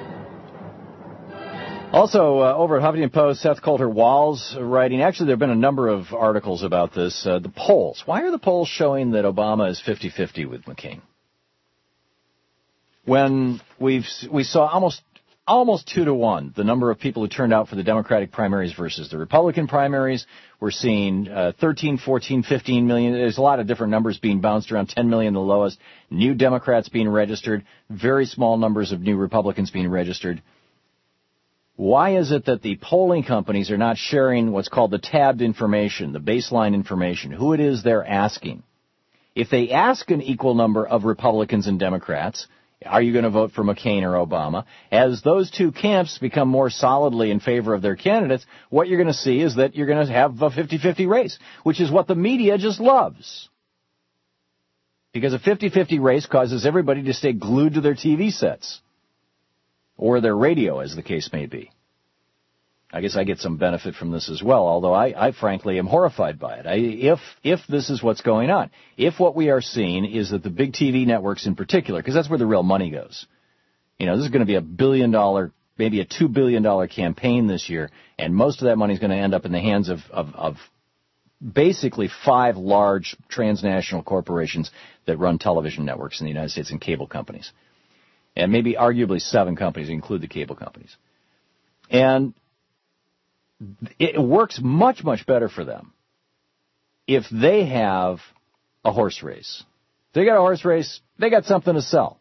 Also, uh, over at Huffington Post, Seth Coulter Walls writing, actually there have been a number of articles about this, uh, the polls. Why are the polls showing that Obama is fifty-fifty with McCain? when we've we saw almost almost two to one the number of people who turned out for the Democratic primaries versus the Republican primaries. We're seeing uh, thirteen, fourteen, fifteen million. There's a lot of different numbers being bounced around. ten million the lowest. New Democrats being registered. Very small numbers of new Republicans being registered. Why is it that the polling companies are not sharing what's called the tabbed information, the baseline information, who it is they're asking? If they ask an equal number of Republicans and Democrats, are you going to vote for McCain or Obama? As those two camps become more solidly in favor of their candidates, what you're going to see is that you're going to have a fifty-fifty race, which is what the media just loves. Because a fifty-fifty race causes everybody to stay glued to their T V sets. Or their radio, as the case may be. I guess I get some benefit from this as well, although I, I frankly am horrified by it. I, if if this is what's going on, if what we are seeing is that the big T V networks in particular, because that's where the real money goes, you know, this is going to be a billion dollar, maybe a two billion dollar campaign this year, and most of that money is going to end up in the hands of, of, of basically five large transnational corporations that run television networks in the United States and cable companies. And maybe arguably seven companies, include the cable companies. And it works much, much better for them if they have a horse race. If they got a horse race, they got something to sell.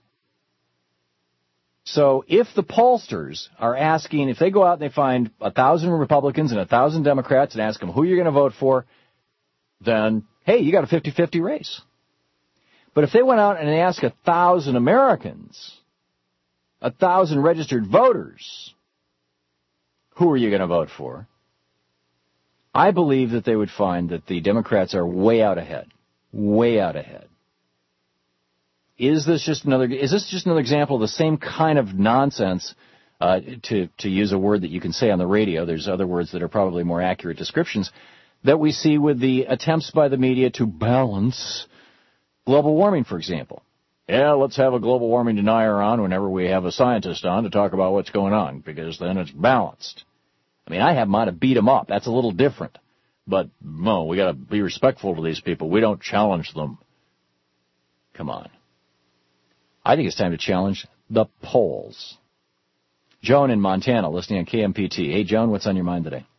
So if the pollsters are asking, if they go out and they find a thousand Republicans and a thousand Democrats and ask them who you're going to vote for, then, hey, you got a fifty-fifty race. But if they went out and they asked a thousand Americans, a thousand registered voters, who are you going to vote for? I believe that they would find that the Democrats are way out ahead. Way out ahead. Is this just another, is this just another example of the same kind of nonsense, uh, to, to use a word that you can say on the radio, there's other words that are probably more accurate descriptions, that we see with the attempts by the media to balance global warming, for example. Yeah, let's have a global warming denier on whenever we have a scientist on to talk about what's going on, because then it's balanced. I mean, I have mine to beat them up. That's a little different. But, no, we got to be respectful to these people. We don't challenge them. Come on. I think it's time to challenge the polls. Joan in Montana, listening on K M P T. Hey, Joan, what's on your mind today?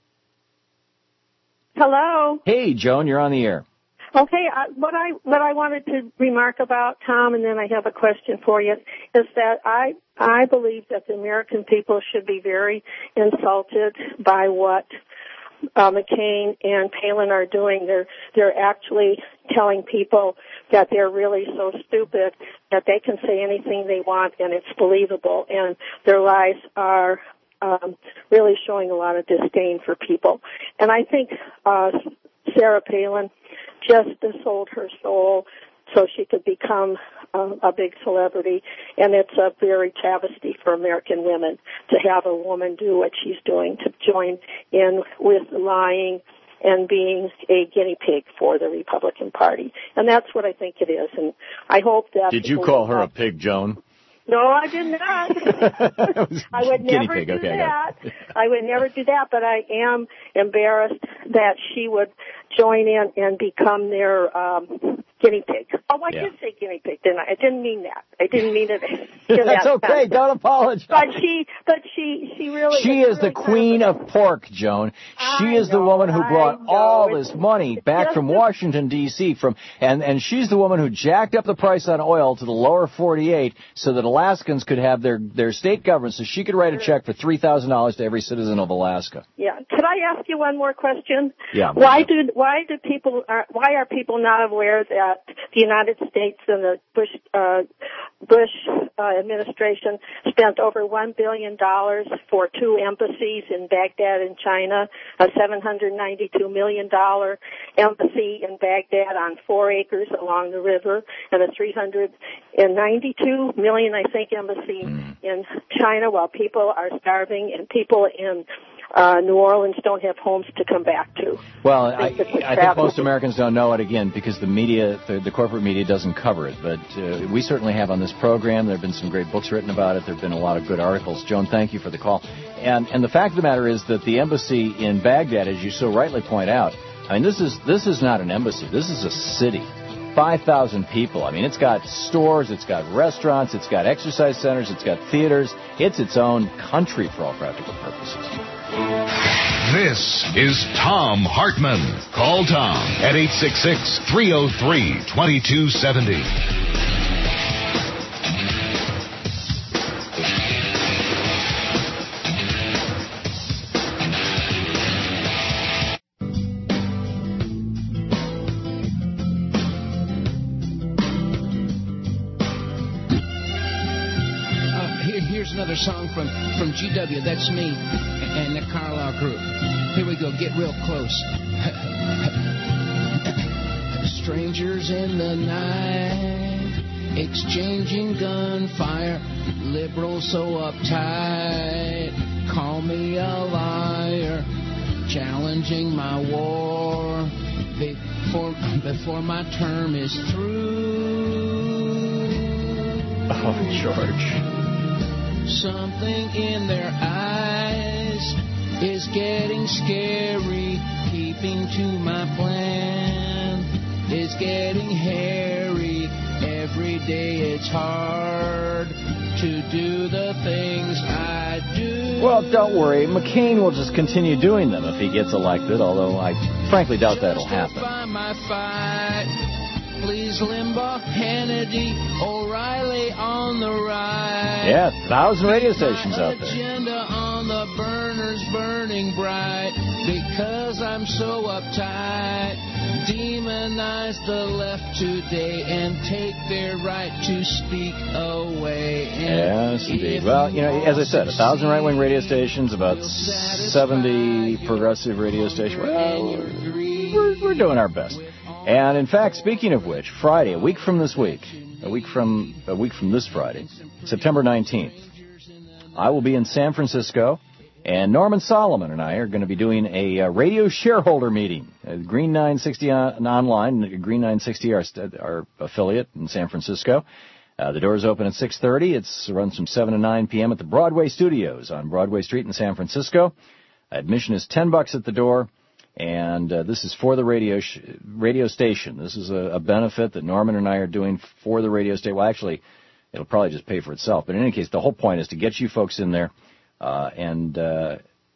Hello. Hey, Joan, you're on the air. Okay, uh, what I what I wanted to remark about, Tom, and then I have a question for you, is that I I believe that the American people should be very insulted by what uh, McCain and Palin are doing. They're they're actually telling people that they're really so stupid that they can say anything they want and it's believable, and their lies are um, really showing a lot of disdain for people. And I think uh, Sarah Palin just sold her soul so she could become um, a big celebrity, and it's a very travesty for American women to have a woman do what she's doing, to join in with lying and being a guinea pig for the Republican Party. And that's what I think it is, and I hope that... Did you call her a pig, Joan? No, I did not. I would never pig. do Okay, that. I, I would never do that, but I am embarrassed that she would join in and become their um, guinea pig. Oh, I yeah. did say guinea pig, didn't I? I didn't mean that. I didn't mean it. That's that okay. sense. Don't apologize. But she, but she, she really. She is the queen of pork, Joan. She I is the know, woman who brought know. all It's, this money back from a, Washington D C from, and and she's the woman who jacked up the price on oil to the lower forty-eight so that Alaskans could have their their state government, so she could write a check for three thousand dollars to every citizen of Alaska. Yeah. Could I ask you one more question? Yeah. Why do why do people are why are people not aware that the United States and the Bush uh, Bush uh, administration spent over one billion dollars for two embassies in Baghdad and China, a seven hundred ninety-two million dollars embassy in Baghdad on four acres along the river, and a three hundred ninety-two million dollars, I think, embassy mm. in China, while people are starving and people in Uh, New Orleans don't have homes to come back to. Well, I, I think most Americans don't know it, again, because the media, the, the corporate media doesn't cover it. But uh, we certainly have on this program. There have been some great books written about it. There have been a lot of good articles. Joan, thank you for the call. And and the fact of the matter is that the embassy in Baghdad, as you so rightly point out, I mean, this is this is not an embassy. This is a city. five thousand people. I mean, it's got stores, it's got restaurants, it's got exercise centers, it's got theaters. It's its own country for all practical purposes. This is Thom Hartmann. Call Tom at eight six six, three oh three, two two seven oh. Another song from, from G W, that's me, and the Carlisle group. Here we go, get real close. Strangers in the night, exchanging gunfire, liberals so uptight, call me a liar, challenging my war, before, before my term is through. Oh, George. Something in their eyes is getting scary. Keeping to my plan is getting hairy. Every day it's hard to do the things I do. Well, don't worry. McCain will just continue doing them if he gets elected, although I frankly doubt that'll happen. My fight. Please, Limbaugh, Hannity, O'Reilly on the right. Yeah, thousand radio stations out there. Agenda on the burners burning bright. Because I'm so uptight, demonize the left today and take their right to speak away. And yes, indeed. Well, you know, as I said, a thousand right-wing radio stations, about seventy progressive radio stations. Well, we're, we're doing our best. And in fact, speaking of which, Friday, a week from this week, a week from a week from this Friday, September nineteenth, I will be in San Francisco, and Norman Solomon and I are going to be doing a, a radio shareholder meeting. Uh, Green nine sixty on, online, Green nine sixty, our, our affiliate in San Francisco. Uh, the doors open at six thirty. It's runs from seven to nine p.m. at the Broadway Studios on Broadway Street in San Francisco. Admission is ten bucks at the door. And uh, this is for the radio sh- radio station. This is a, a benefit that Norman and I are doing for the radio station. Well, actually, it'll probably just pay for itself. But in any case, the whole point is to get you folks in there. Uh, and uh,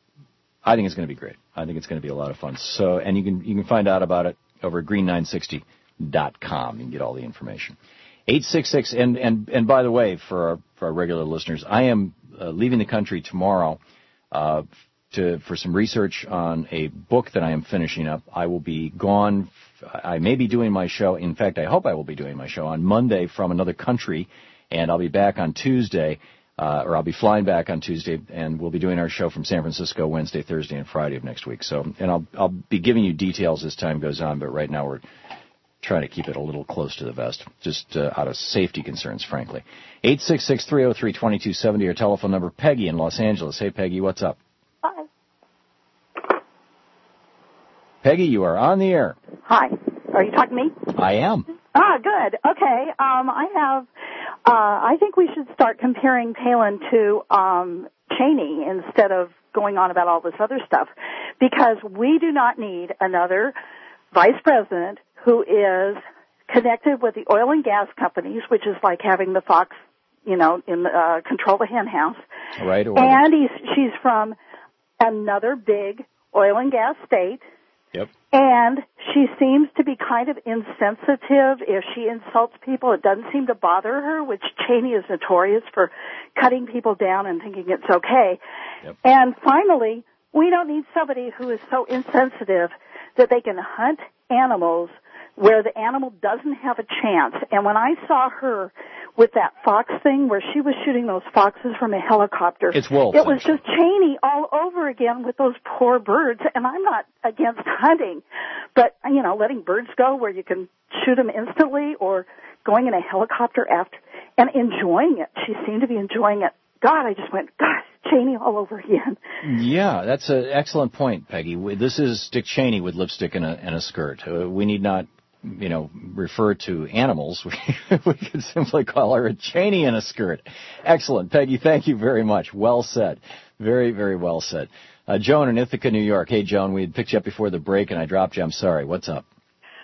I think it's going to be great. I think it's going to be a lot of fun. So, and you can you can find out about it over at green nine sixty dot com. You can get all the information. eight six six, and, and, and by the way, for our, for our regular listeners, I am uh, leaving the country tomorrow uh To, for some research on a book that I am finishing up. I will be gone. I may be doing my show. In fact, I hope I will be doing my show on Monday from another country, and I'll be back on Tuesday, uh, or I'll be flying back on Tuesday, and we'll be doing our show from San Francisco Wednesday, Thursday, and Friday of next week. So, and I'll I'll be giving you details as time goes on, but right now we're trying to keep it a little close to the vest, just uh, out of safety concerns, frankly. eight six six, three oh three, two two seven oh, your telephone number. Peggy in Los Angeles. Hey, Peggy, what's up? Hi. Peggy, you are on the air. Hi. Are you talking to me? I am. Ah, good. Okay. Um, I have, uh, I think we should start comparing Palin to, um, Cheney instead of going on about all this other stuff, because we do not need another vice president who is connected with the oil and gas companies, which is like having the Fox, you know, in uh, control the hen house. Right. And he's, she's from another big oil and gas state. Yep. And she seems to be kind of insensitive. If she insults people, it doesn't seem to bother her, which Cheney is notorious for cutting people down and thinking it's okay. Yep. And finally, we don't need somebody who is so insensitive that they can hunt animals where the animal doesn't have a chance. And when I saw her with that fox thing where she was shooting those foxes from a helicopter, it's wolves, it was just Cheney all over again with those poor birds. And I'm not against hunting, but, you know, letting birds go where you can shoot them instantly, or going in a helicopter after and enjoying it. She seemed to be enjoying it. God, I just went, gosh, Cheney all over again. Yeah, that's an excellent point, Peggy. This is Dick Cheney with lipstick and a, and a skirt. Uh, we need not, you know, refer to animals. We, we could simply call her a Cheney in a skirt. Excellent, Peggy. Thank you very much. Well said. Very, very well said. Uh, Joan in Ithaca, New York. Hey, Joan, we had picked you up before the break, and I dropped you. I'm sorry. What's up?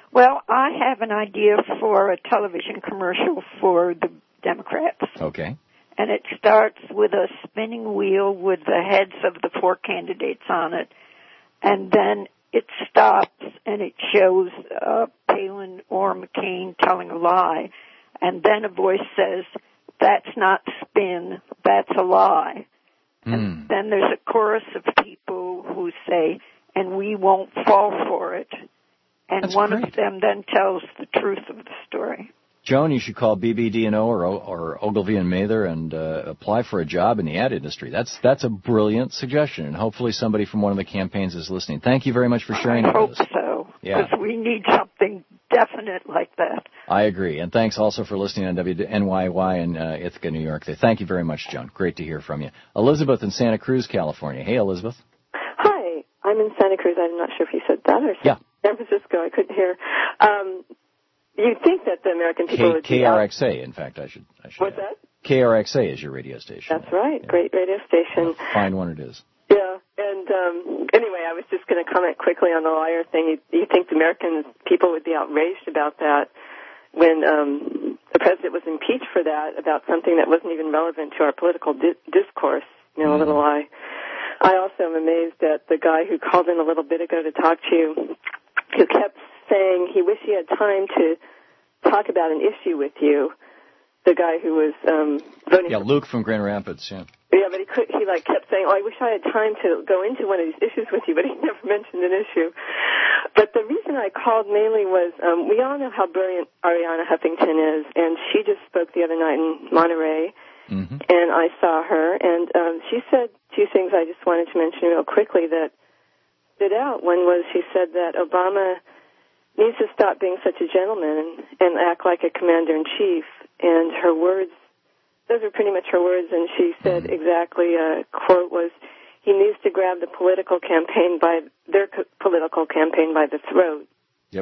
Well, I have an idea for a television commercial for the Democrats. Okay. And it starts with a spinning wheel with the heads of the four candidates on it. And then it stops and it shows uh, Palin or McCain telling a lie. And then a voice says, that's not spin, that's a lie. Mm. And then there's a chorus of people who say, and we won't fall for it. And That's one great. of them then tells the truth of the story. Joan, you should call B B D and O or, or Ogilvy and Mather and uh, apply for a job in the ad industry. That's that's a brilliant suggestion, and hopefully somebody from one of the campaigns is listening. Thank you very much for sharing I it hope with us. so, Yeah. because we need something definite like that. I agree, and thanks also for listening on W N Y Y in uh, Ithaca, New York. Thank you very much, Joan. Great to hear from you. Elizabeth in Santa Cruz, California. Hey, Elizabeth. Hi, I'm in Santa Cruz. I'm not sure if you said that or yeah. San Francisco. I couldn't hear. Um, you'd think that the American people K- would be out. K R X A, in fact, I should. I should What's add. that? K R X A is your radio station. That's right. Yeah. Great radio station. Yeah, fine one it is. Yeah. And um, anyway, I was just going to comment quickly on the liar thing. You, you think the American people would be outraged about that when um, the president was impeached for that, about something that wasn't even relevant to our political di- discourse, you know, mm-hmm. a little lie. I also am amazed at the guy who called in a little bit ago to talk to you, who kept saying he wished he had time to talk about an issue with you. The guy who was um, voting. Yeah, Luke from Grand Rapids. Yeah. Yeah, but he could, he like kept saying, "Oh, I wish I had time to go into one of these issues with you," but he never mentioned an issue. But the reason I called mainly was um, we all know how brilliant Arianna Huffington is, and she just spoke the other night in Monterey. Mm-hmm. And I saw her, and um, she said two things I just wanted to mention real quickly that stood out. One was she said that Obama needs to stop being such a gentleman and act like a commander-in-chief. And her words, those are pretty much her words, and she said mm-hmm. exactly, a quote was, he needs to grab the political campaign by, their co- political campaign by the throat. Yep.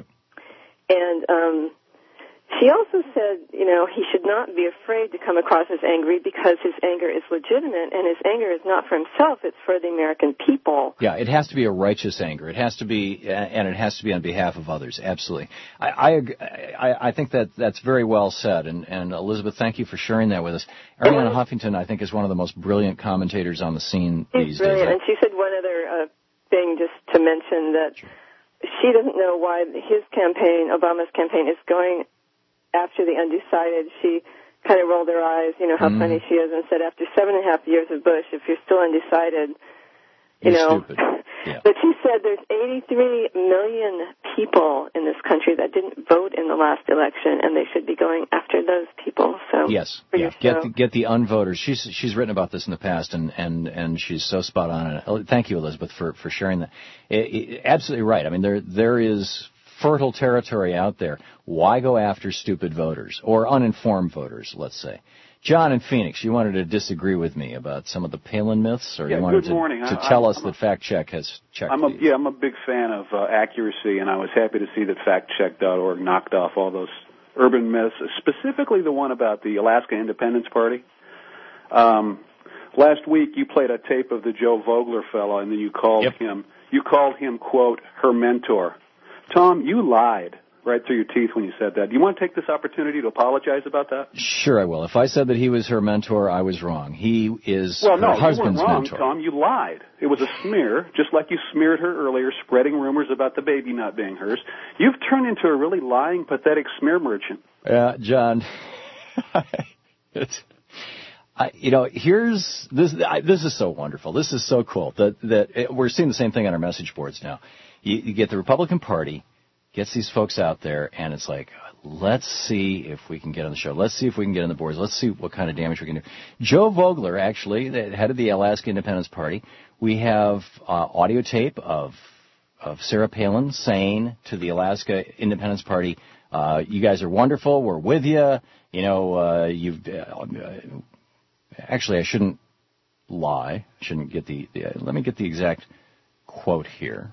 And um she also said, you know, he should not be afraid to come across as angry because his anger is legitimate, and his anger is not for himself, it's for the American people. Yeah, it has to be a righteous anger. It has to be, and it has to be on behalf of others. Absolutely. I I, I, I think that that's very well said, and, and Elizabeth, thank you for sharing that with us. Arianna Huffington, I think, is one of the most brilliant commentators on the scene She's these brilliant. days. And she said one other uh, thing just to mention that she doesn't know why his campaign, Obama's campaign, is going after the undecided. She kind of rolled her eyes, you know, how mm. funny she is, and said, after seven and a half years of Bush, if you're still undecided, you you're know. Stupid. Yeah. But she said there's eighty-three million people in this country that didn't vote in the last election, and they should be going after those people. So yes, yeah. get the, get the unvoters. She's she's written about this in the past, and, and, and she's so spot on. Thank you, Elizabeth, for, for sharing that. It, it, absolutely right. I mean, there there is fertile territory out there. Why go after stupid voters or uninformed voters, let's say? John in Phoenix, you wanted to disagree with me about some of the Palin myths, or yeah, good you wanted to, morning. to I, tell I, us I'm that fact check has checked I'm a, these? Yeah, I'm a big fan of uh, accuracy, and I was happy to see that fact check dot org knocked off all those urban myths, specifically the one about the Alaska Independence Party. Um, last week you played a tape of the Joe Vogler fellow, and then you called yep. him, you called him, quote, her mentor. Tom, you lied right through your teeth when you said that. Do you want to take this opportunity to apologize about that? Sure, I will. If I said that he was her mentor, I was wrong. He is well, her no, husband's you weren't wrong, mentor. Tom. You lied. It was a smear, just like you smeared her earlier, spreading rumors about the baby not being hers. You've turned into a really lying, pathetic smear merchant. Yeah, uh, John. it's, I, you know, here's this. I, this is so wonderful. This is so cool that that it, we're seeing the same thing on our message boards now. You, you get the Republican Party gets these folks out there, and it's like, let's see if we can get on the show. Let's see if we can get on the boards. Let's see what kind of damage we can do. Joe Vogler, actually, the head of the Alaska Independence Party, we have uh, audio tape of of Sarah Palin saying to the Alaska Independence Party, uh, you guys are wonderful, we're with you. You know, uh, you've... Uh, actually, I shouldn't lie. I shouldn't get the, the... Let me get the exact quote here.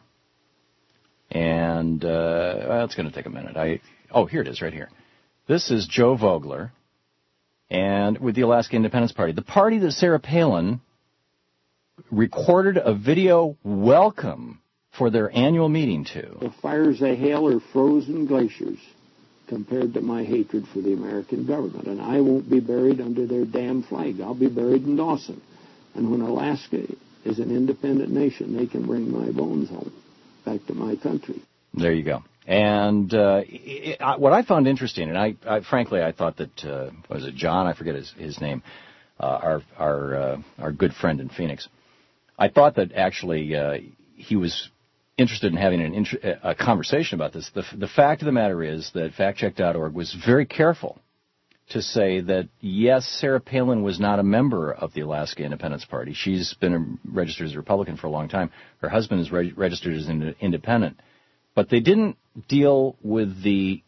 And, uh, well, it's going to take a minute. I Oh, here it is right here. This is Joe Vogler and with the Alaska Independence Party. The party that Sarah Palin recorded a video welcome for their annual meeting to. The fires they hail are frozen glaciers compared to my hatred for the American government. And I won't be buried under their damn flag. I'll be buried in Dawson. And when Alaska is an independent nation, they can bring my bones home, back to my country. There you go. And uh, it, it, what I found interesting, and I, I frankly, I thought that, uh, was it John? I forget his, his name, uh, our our uh, our good friend in Phoenix. I thought that actually uh, he was interested in having an int- a conversation about this. The, the fact of the matter is that fact check dot org was very careful to say that, yes, Sarah Palin was not a member of the Alaska Independence Party. She's been a, registered as a Republican for a long time. Her husband is re- registered as an independent. But they didn't deal with the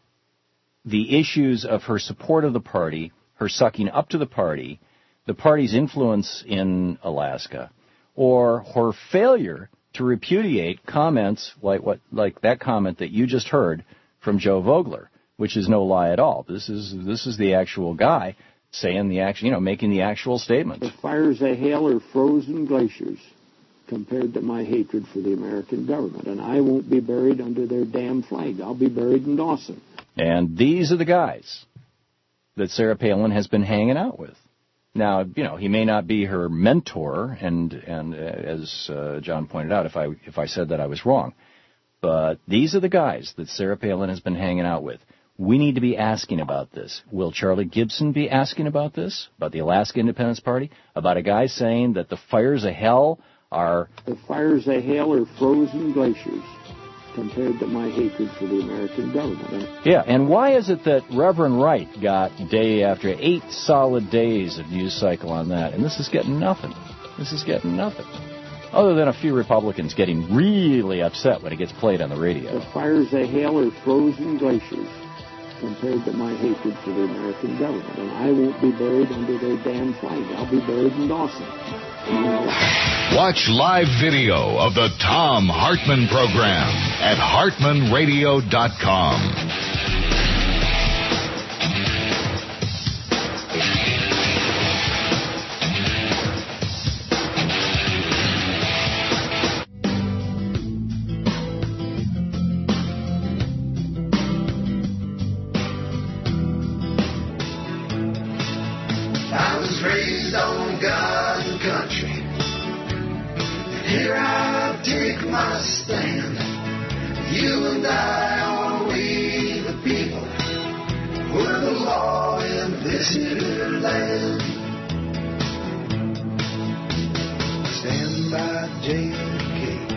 the issues of her support of the party, her sucking up to the party, the party's influence in Alaska, or her failure to repudiate comments like what like that comment that you just heard from Joe Vogler, which is no lie at all. This is this is the actual guy saying the action, you know, making the actual statement. The fires they hail are frozen glaciers compared to my hatred for the American government. And I won't be buried under their damn flag. I'll be buried in Dawson. And these are the guys that Sarah Palin has been hanging out with. Now, you know, he may not be her mentor, and and uh, as uh, John pointed out, if I if I said that, I was wrong. But these are the guys that Sarah Palin has been hanging out with. We need to be asking about this. Will Charlie Gibson be asking about this, about the Alaska Independence Party, about a guy saying that the fires of hell are... The fires they hail are frozen glaciers compared to my hatred for the American government. Yeah, and why is it that Reverend Wright got day after eight solid days of news cycle on that, and this is getting nothing? This is getting nothing. Other than a few Republicans getting really upset when it gets played on the radio. The fires they hail are frozen glaciers compared to my hatred for the American government. And I won't be buried under their damn flag. I'll be buried in Dawson. Watch live video of the Thom Hartmann program at hartmann radio dot com. I was raised on God and country, and here I take my stand. You and I are we the people, we're the law in this here land. Stand by J F K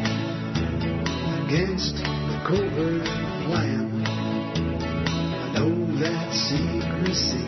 against the covert plan. I know that secrecy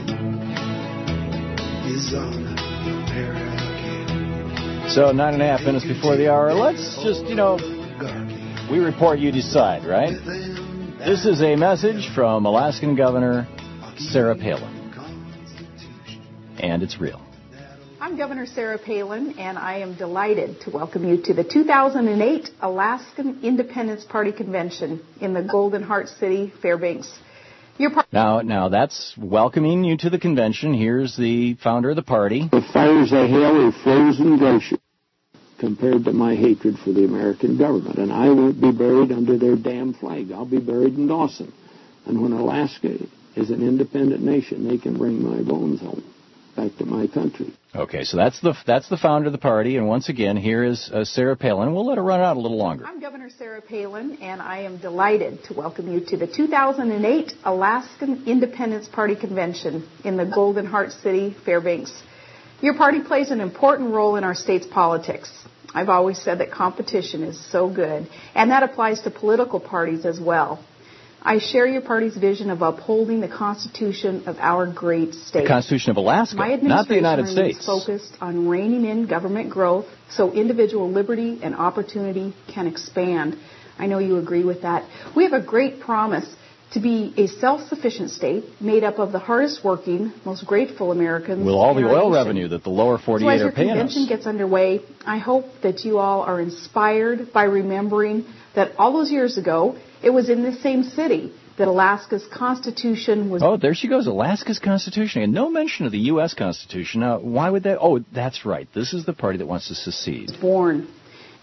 is on American. So nine and a half minutes before the hour. Let's just, you know, we report, you decide, right? This is a message from Alaskan Governor Sarah Palin. And it's real. I'm Governor Sarah Palin, and I am delighted to welcome you to the two thousand eight Alaskan Independence Party Convention in the Golden Heart City, Fairbanks. Now, now that's welcoming you to the convention. Here's the founder of the party. The fires they hail are frozen glaciers compared to my hatred for the American government. And I won't be buried under their damn flag. I'll be buried in Dawson. And when Alaska is an independent nation, they can bring my bones home, back to my country. Okay, so that's the that's the founder of the party. And once again, here is uh, Sarah Palin. We'll let her run out a little longer. I'm Governor Sarah Palin, and I am delighted to welcome you to the two thousand eight Alaskan Independence Party Convention in the Golden Heart City, Fairbanks. Your party plays an important role in our state's politics. I've always said that competition is so good, and that applies to political parties as well. I share your party's vision of upholding the Constitution of our great state. The Constitution of Alaska, My not the United administration States. remains focused on reining in government growth so individual liberty and opportunity can expand. I know you agree with that. We have a great promise to be a self-sufficient state made up of the hardest working, most grateful Americans. With all the in our oil nation. revenue that the lower So forty-eight as your are paying us. convention gets underway, I hope that you all are inspired by remembering that all those years ago, it was in this same city that Alaska's Constitution was... Oh, there she goes, Alaska's Constitution. And no mention of the U S Constitution. Now, why would that... Oh, that's right. This is the party that wants to secede. born.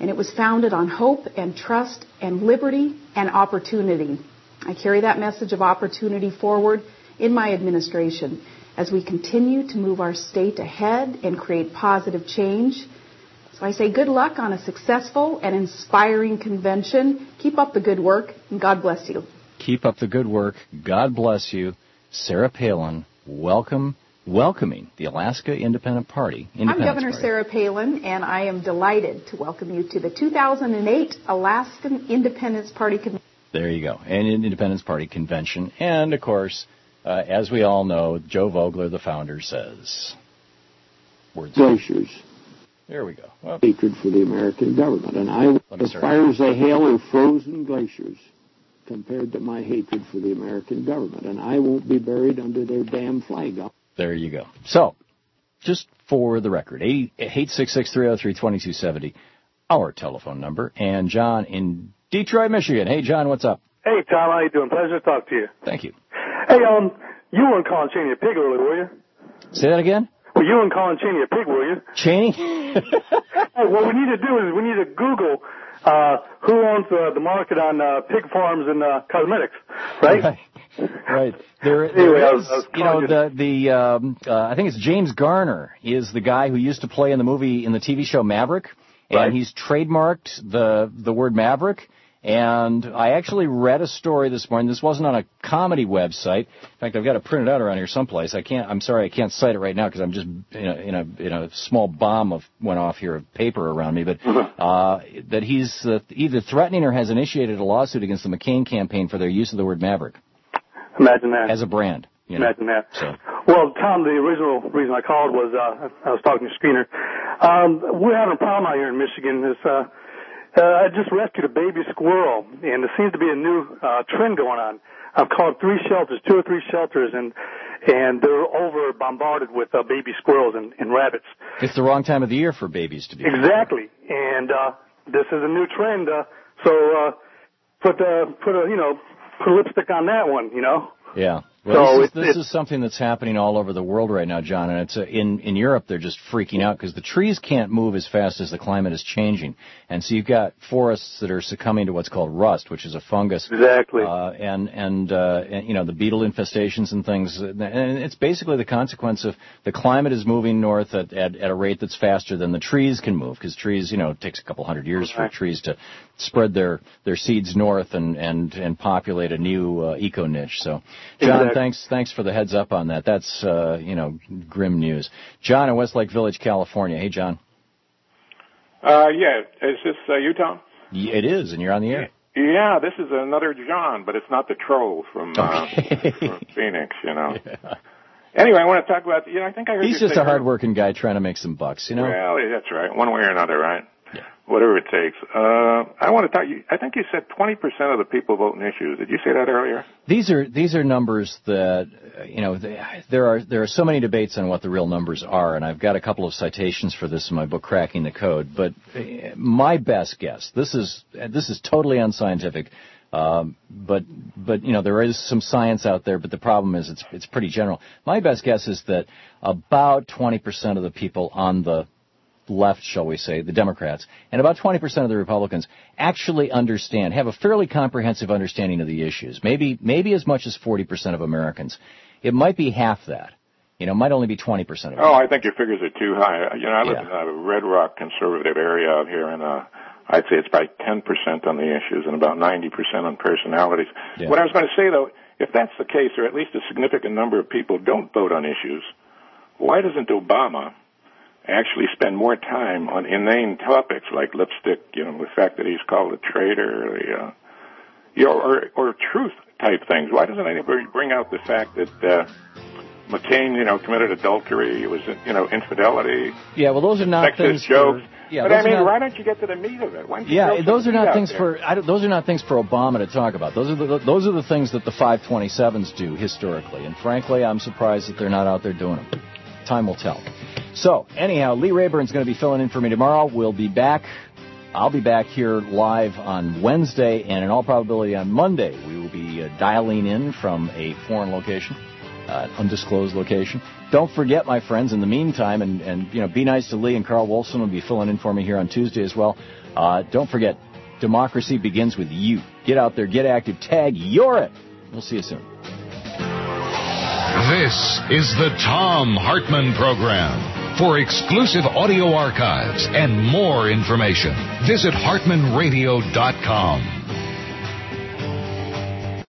and it was founded on hope and trust and liberty and opportunity. I carry that message of opportunity forward in my administration as we continue to move our state ahead and create positive change. So I say good luck on a successful and inspiring convention. Keep up the good work, and God bless you. Keep up the good work. God bless you. Sarah Palin, welcome, welcoming the Alaska Independent Party. I'm Governor Party. Sarah Palin, and I am delighted to welcome you to the two thousand eight Alaskan Independence Party Convention. There you go, an Independence Party Convention. And, of course, uh, as we all know, Joe Vogler, the founder, says... Words glaciers. There we go. Well, hatred for the American government. And I, as far as they hail, are frozen glaciers compared to my hatred for the American government. And I won't be buried under their damn flag. There you go. So, just for the record, eight six six, three oh three, two two seven oh, our telephone number. And John in Detroit, Michigan. Hey, John, what's up? Hey, Tom, how you doing? Pleasure to talk to you. Thank you. Hey, um, you weren't calling Cheney a pig earlier, were you? Say that again? Well, you weren't calling Cheney a pig, were you? Cheney? Hey, what we need to do is we need to Google uh, who owns uh, the market on uh, pig farms and uh, cosmetics, right? Right. Right. There, anyway, there I is, was, I was you know, the, the um, uh, I think it's James Garner is the guy who used to play in the movie, in the T V show Maverick, and right. he's trademarked the the word Maverick. And I actually read a story this morning. This wasn't on a comedy website. In fact, I've got it printed out around here someplace. I can't. I'm sorry, I can't cite it right now because I'm just in a, in a in a small bomb of went off here of paper around me. But uh, that he's uh, either threatening or has initiated a lawsuit against the McCain campaign for their use of the word Maverick. Imagine that. As a brand. You know? Imagine that. So. Well, Tom, the original reason I called was uh, I was talking to Screener. Um, we're having a problem out here in Michigan. This. Uh, Uh, I just rescued a baby squirrel, and there seems to be a new uh, trend going on. I've called three shelters, two or three shelters, and and they're over bombarded with uh, baby squirrels and, and rabbits. It's the wrong time of the year for babies to be. Exactly, and uh, this is a new trend. Uh, so uh, put uh, put a you know put a lipstick on that one, you know. Yeah. Well, so this, is, it's, this it's, is something that's happening all over the world right now, John, and it's uh, in in Europe. They're just freaking out because the trees can't move as fast as the climate is changing, and so you've got forests that are succumbing to what's called rust, which is a fungus. Exactly. Uh, and and, uh, and you know the beetle infestations and things, and it's basically the consequence of the climate is moving north at at, at a rate that's faster than the trees can move, because trees, you know, it takes a couple hundred years for trees to spread their their seeds north and and and populate a new uh, eco niche. So, John, exactly. thanks thanks for the heads up on that. That's, uh, you know, grim news. John in Westlake Village, California. Hey, John. Uh, yeah. Is this uh, you, Tom? Yeah, it is, and you're on the air. Yeah, this is another John, but it's not the troll from, uh, okay. from Phoenix, you know. Yeah. Anyway, I want to talk about, you know, I think I heard He's you just say a hard-working guy trying to make some bucks, you know. Well, that's right. One way or another, right? Yeah. Whatever it takes. Uh, I want to talk, I think you said twenty percent of the people vote in issues. Did you say that earlier? These are these are numbers that, you know, they, there are there are so many debates on what the real numbers are, and I've got a couple of citations for this in my book, Cracking the Code. But my best guess, this is this is totally unscientific, um, but but you know there is some science out there. But the problem is it's it's pretty general. My best guess is that about twenty percent of the people on the left, shall we say, the Democrats, and about twenty percent of the Republicans actually understand, have a fairly comprehensive understanding of the issues. Maybe maybe as much as forty percent of Americans. It might be half that. You know, it might only be twenty percent of it. Oh, I think your figures are too high. You know, I live yeah. in a Red Rock conservative area out here, and uh, I'd say it's about ten percent on the issues and about ninety percent on personalities. Yeah. What I was going to say, though, if that's the case, or at least a significant number of people don't vote on issues, why doesn't Obama actually spend more time on inane topics like lipstick, you know, the fact that he's called a traitor, or, uh, you know, or, or truth type things? Why doesn't anybody bring out the fact that uh, McCain, you know, committed adultery, it was, you know, infidelity? Yeah, well, those are not sexist things jokes. For, yeah, but I mean, not, why don't you get to the meat of it? Why don't you yeah, those are not things there? for I don't, those are not things for Obama to talk about. Those are the those are the things that the five twenty-sevens do historically, and frankly, I'm surprised that they're not out there doing them. Time will tell. So, anyhow, Lee Rayburn's going to be filling in for me tomorrow. We'll be back. I'll be back here live on Wednesday, and in all probability on Monday, we will be uh, dialing in from a foreign location. uh, undisclosed location. Don't forget, my friends, in the meantime, and, and you know, be nice to Lee, and Carl Wolfson will be filling in for me here on Tuesday as well. Uh, don't forget, democracy begins with you. Get out there, get active, tag, you're it. We'll see you soon. This is the Thom Hartmann Program. For exclusive audio archives and more information, visit hartmann radio dot com.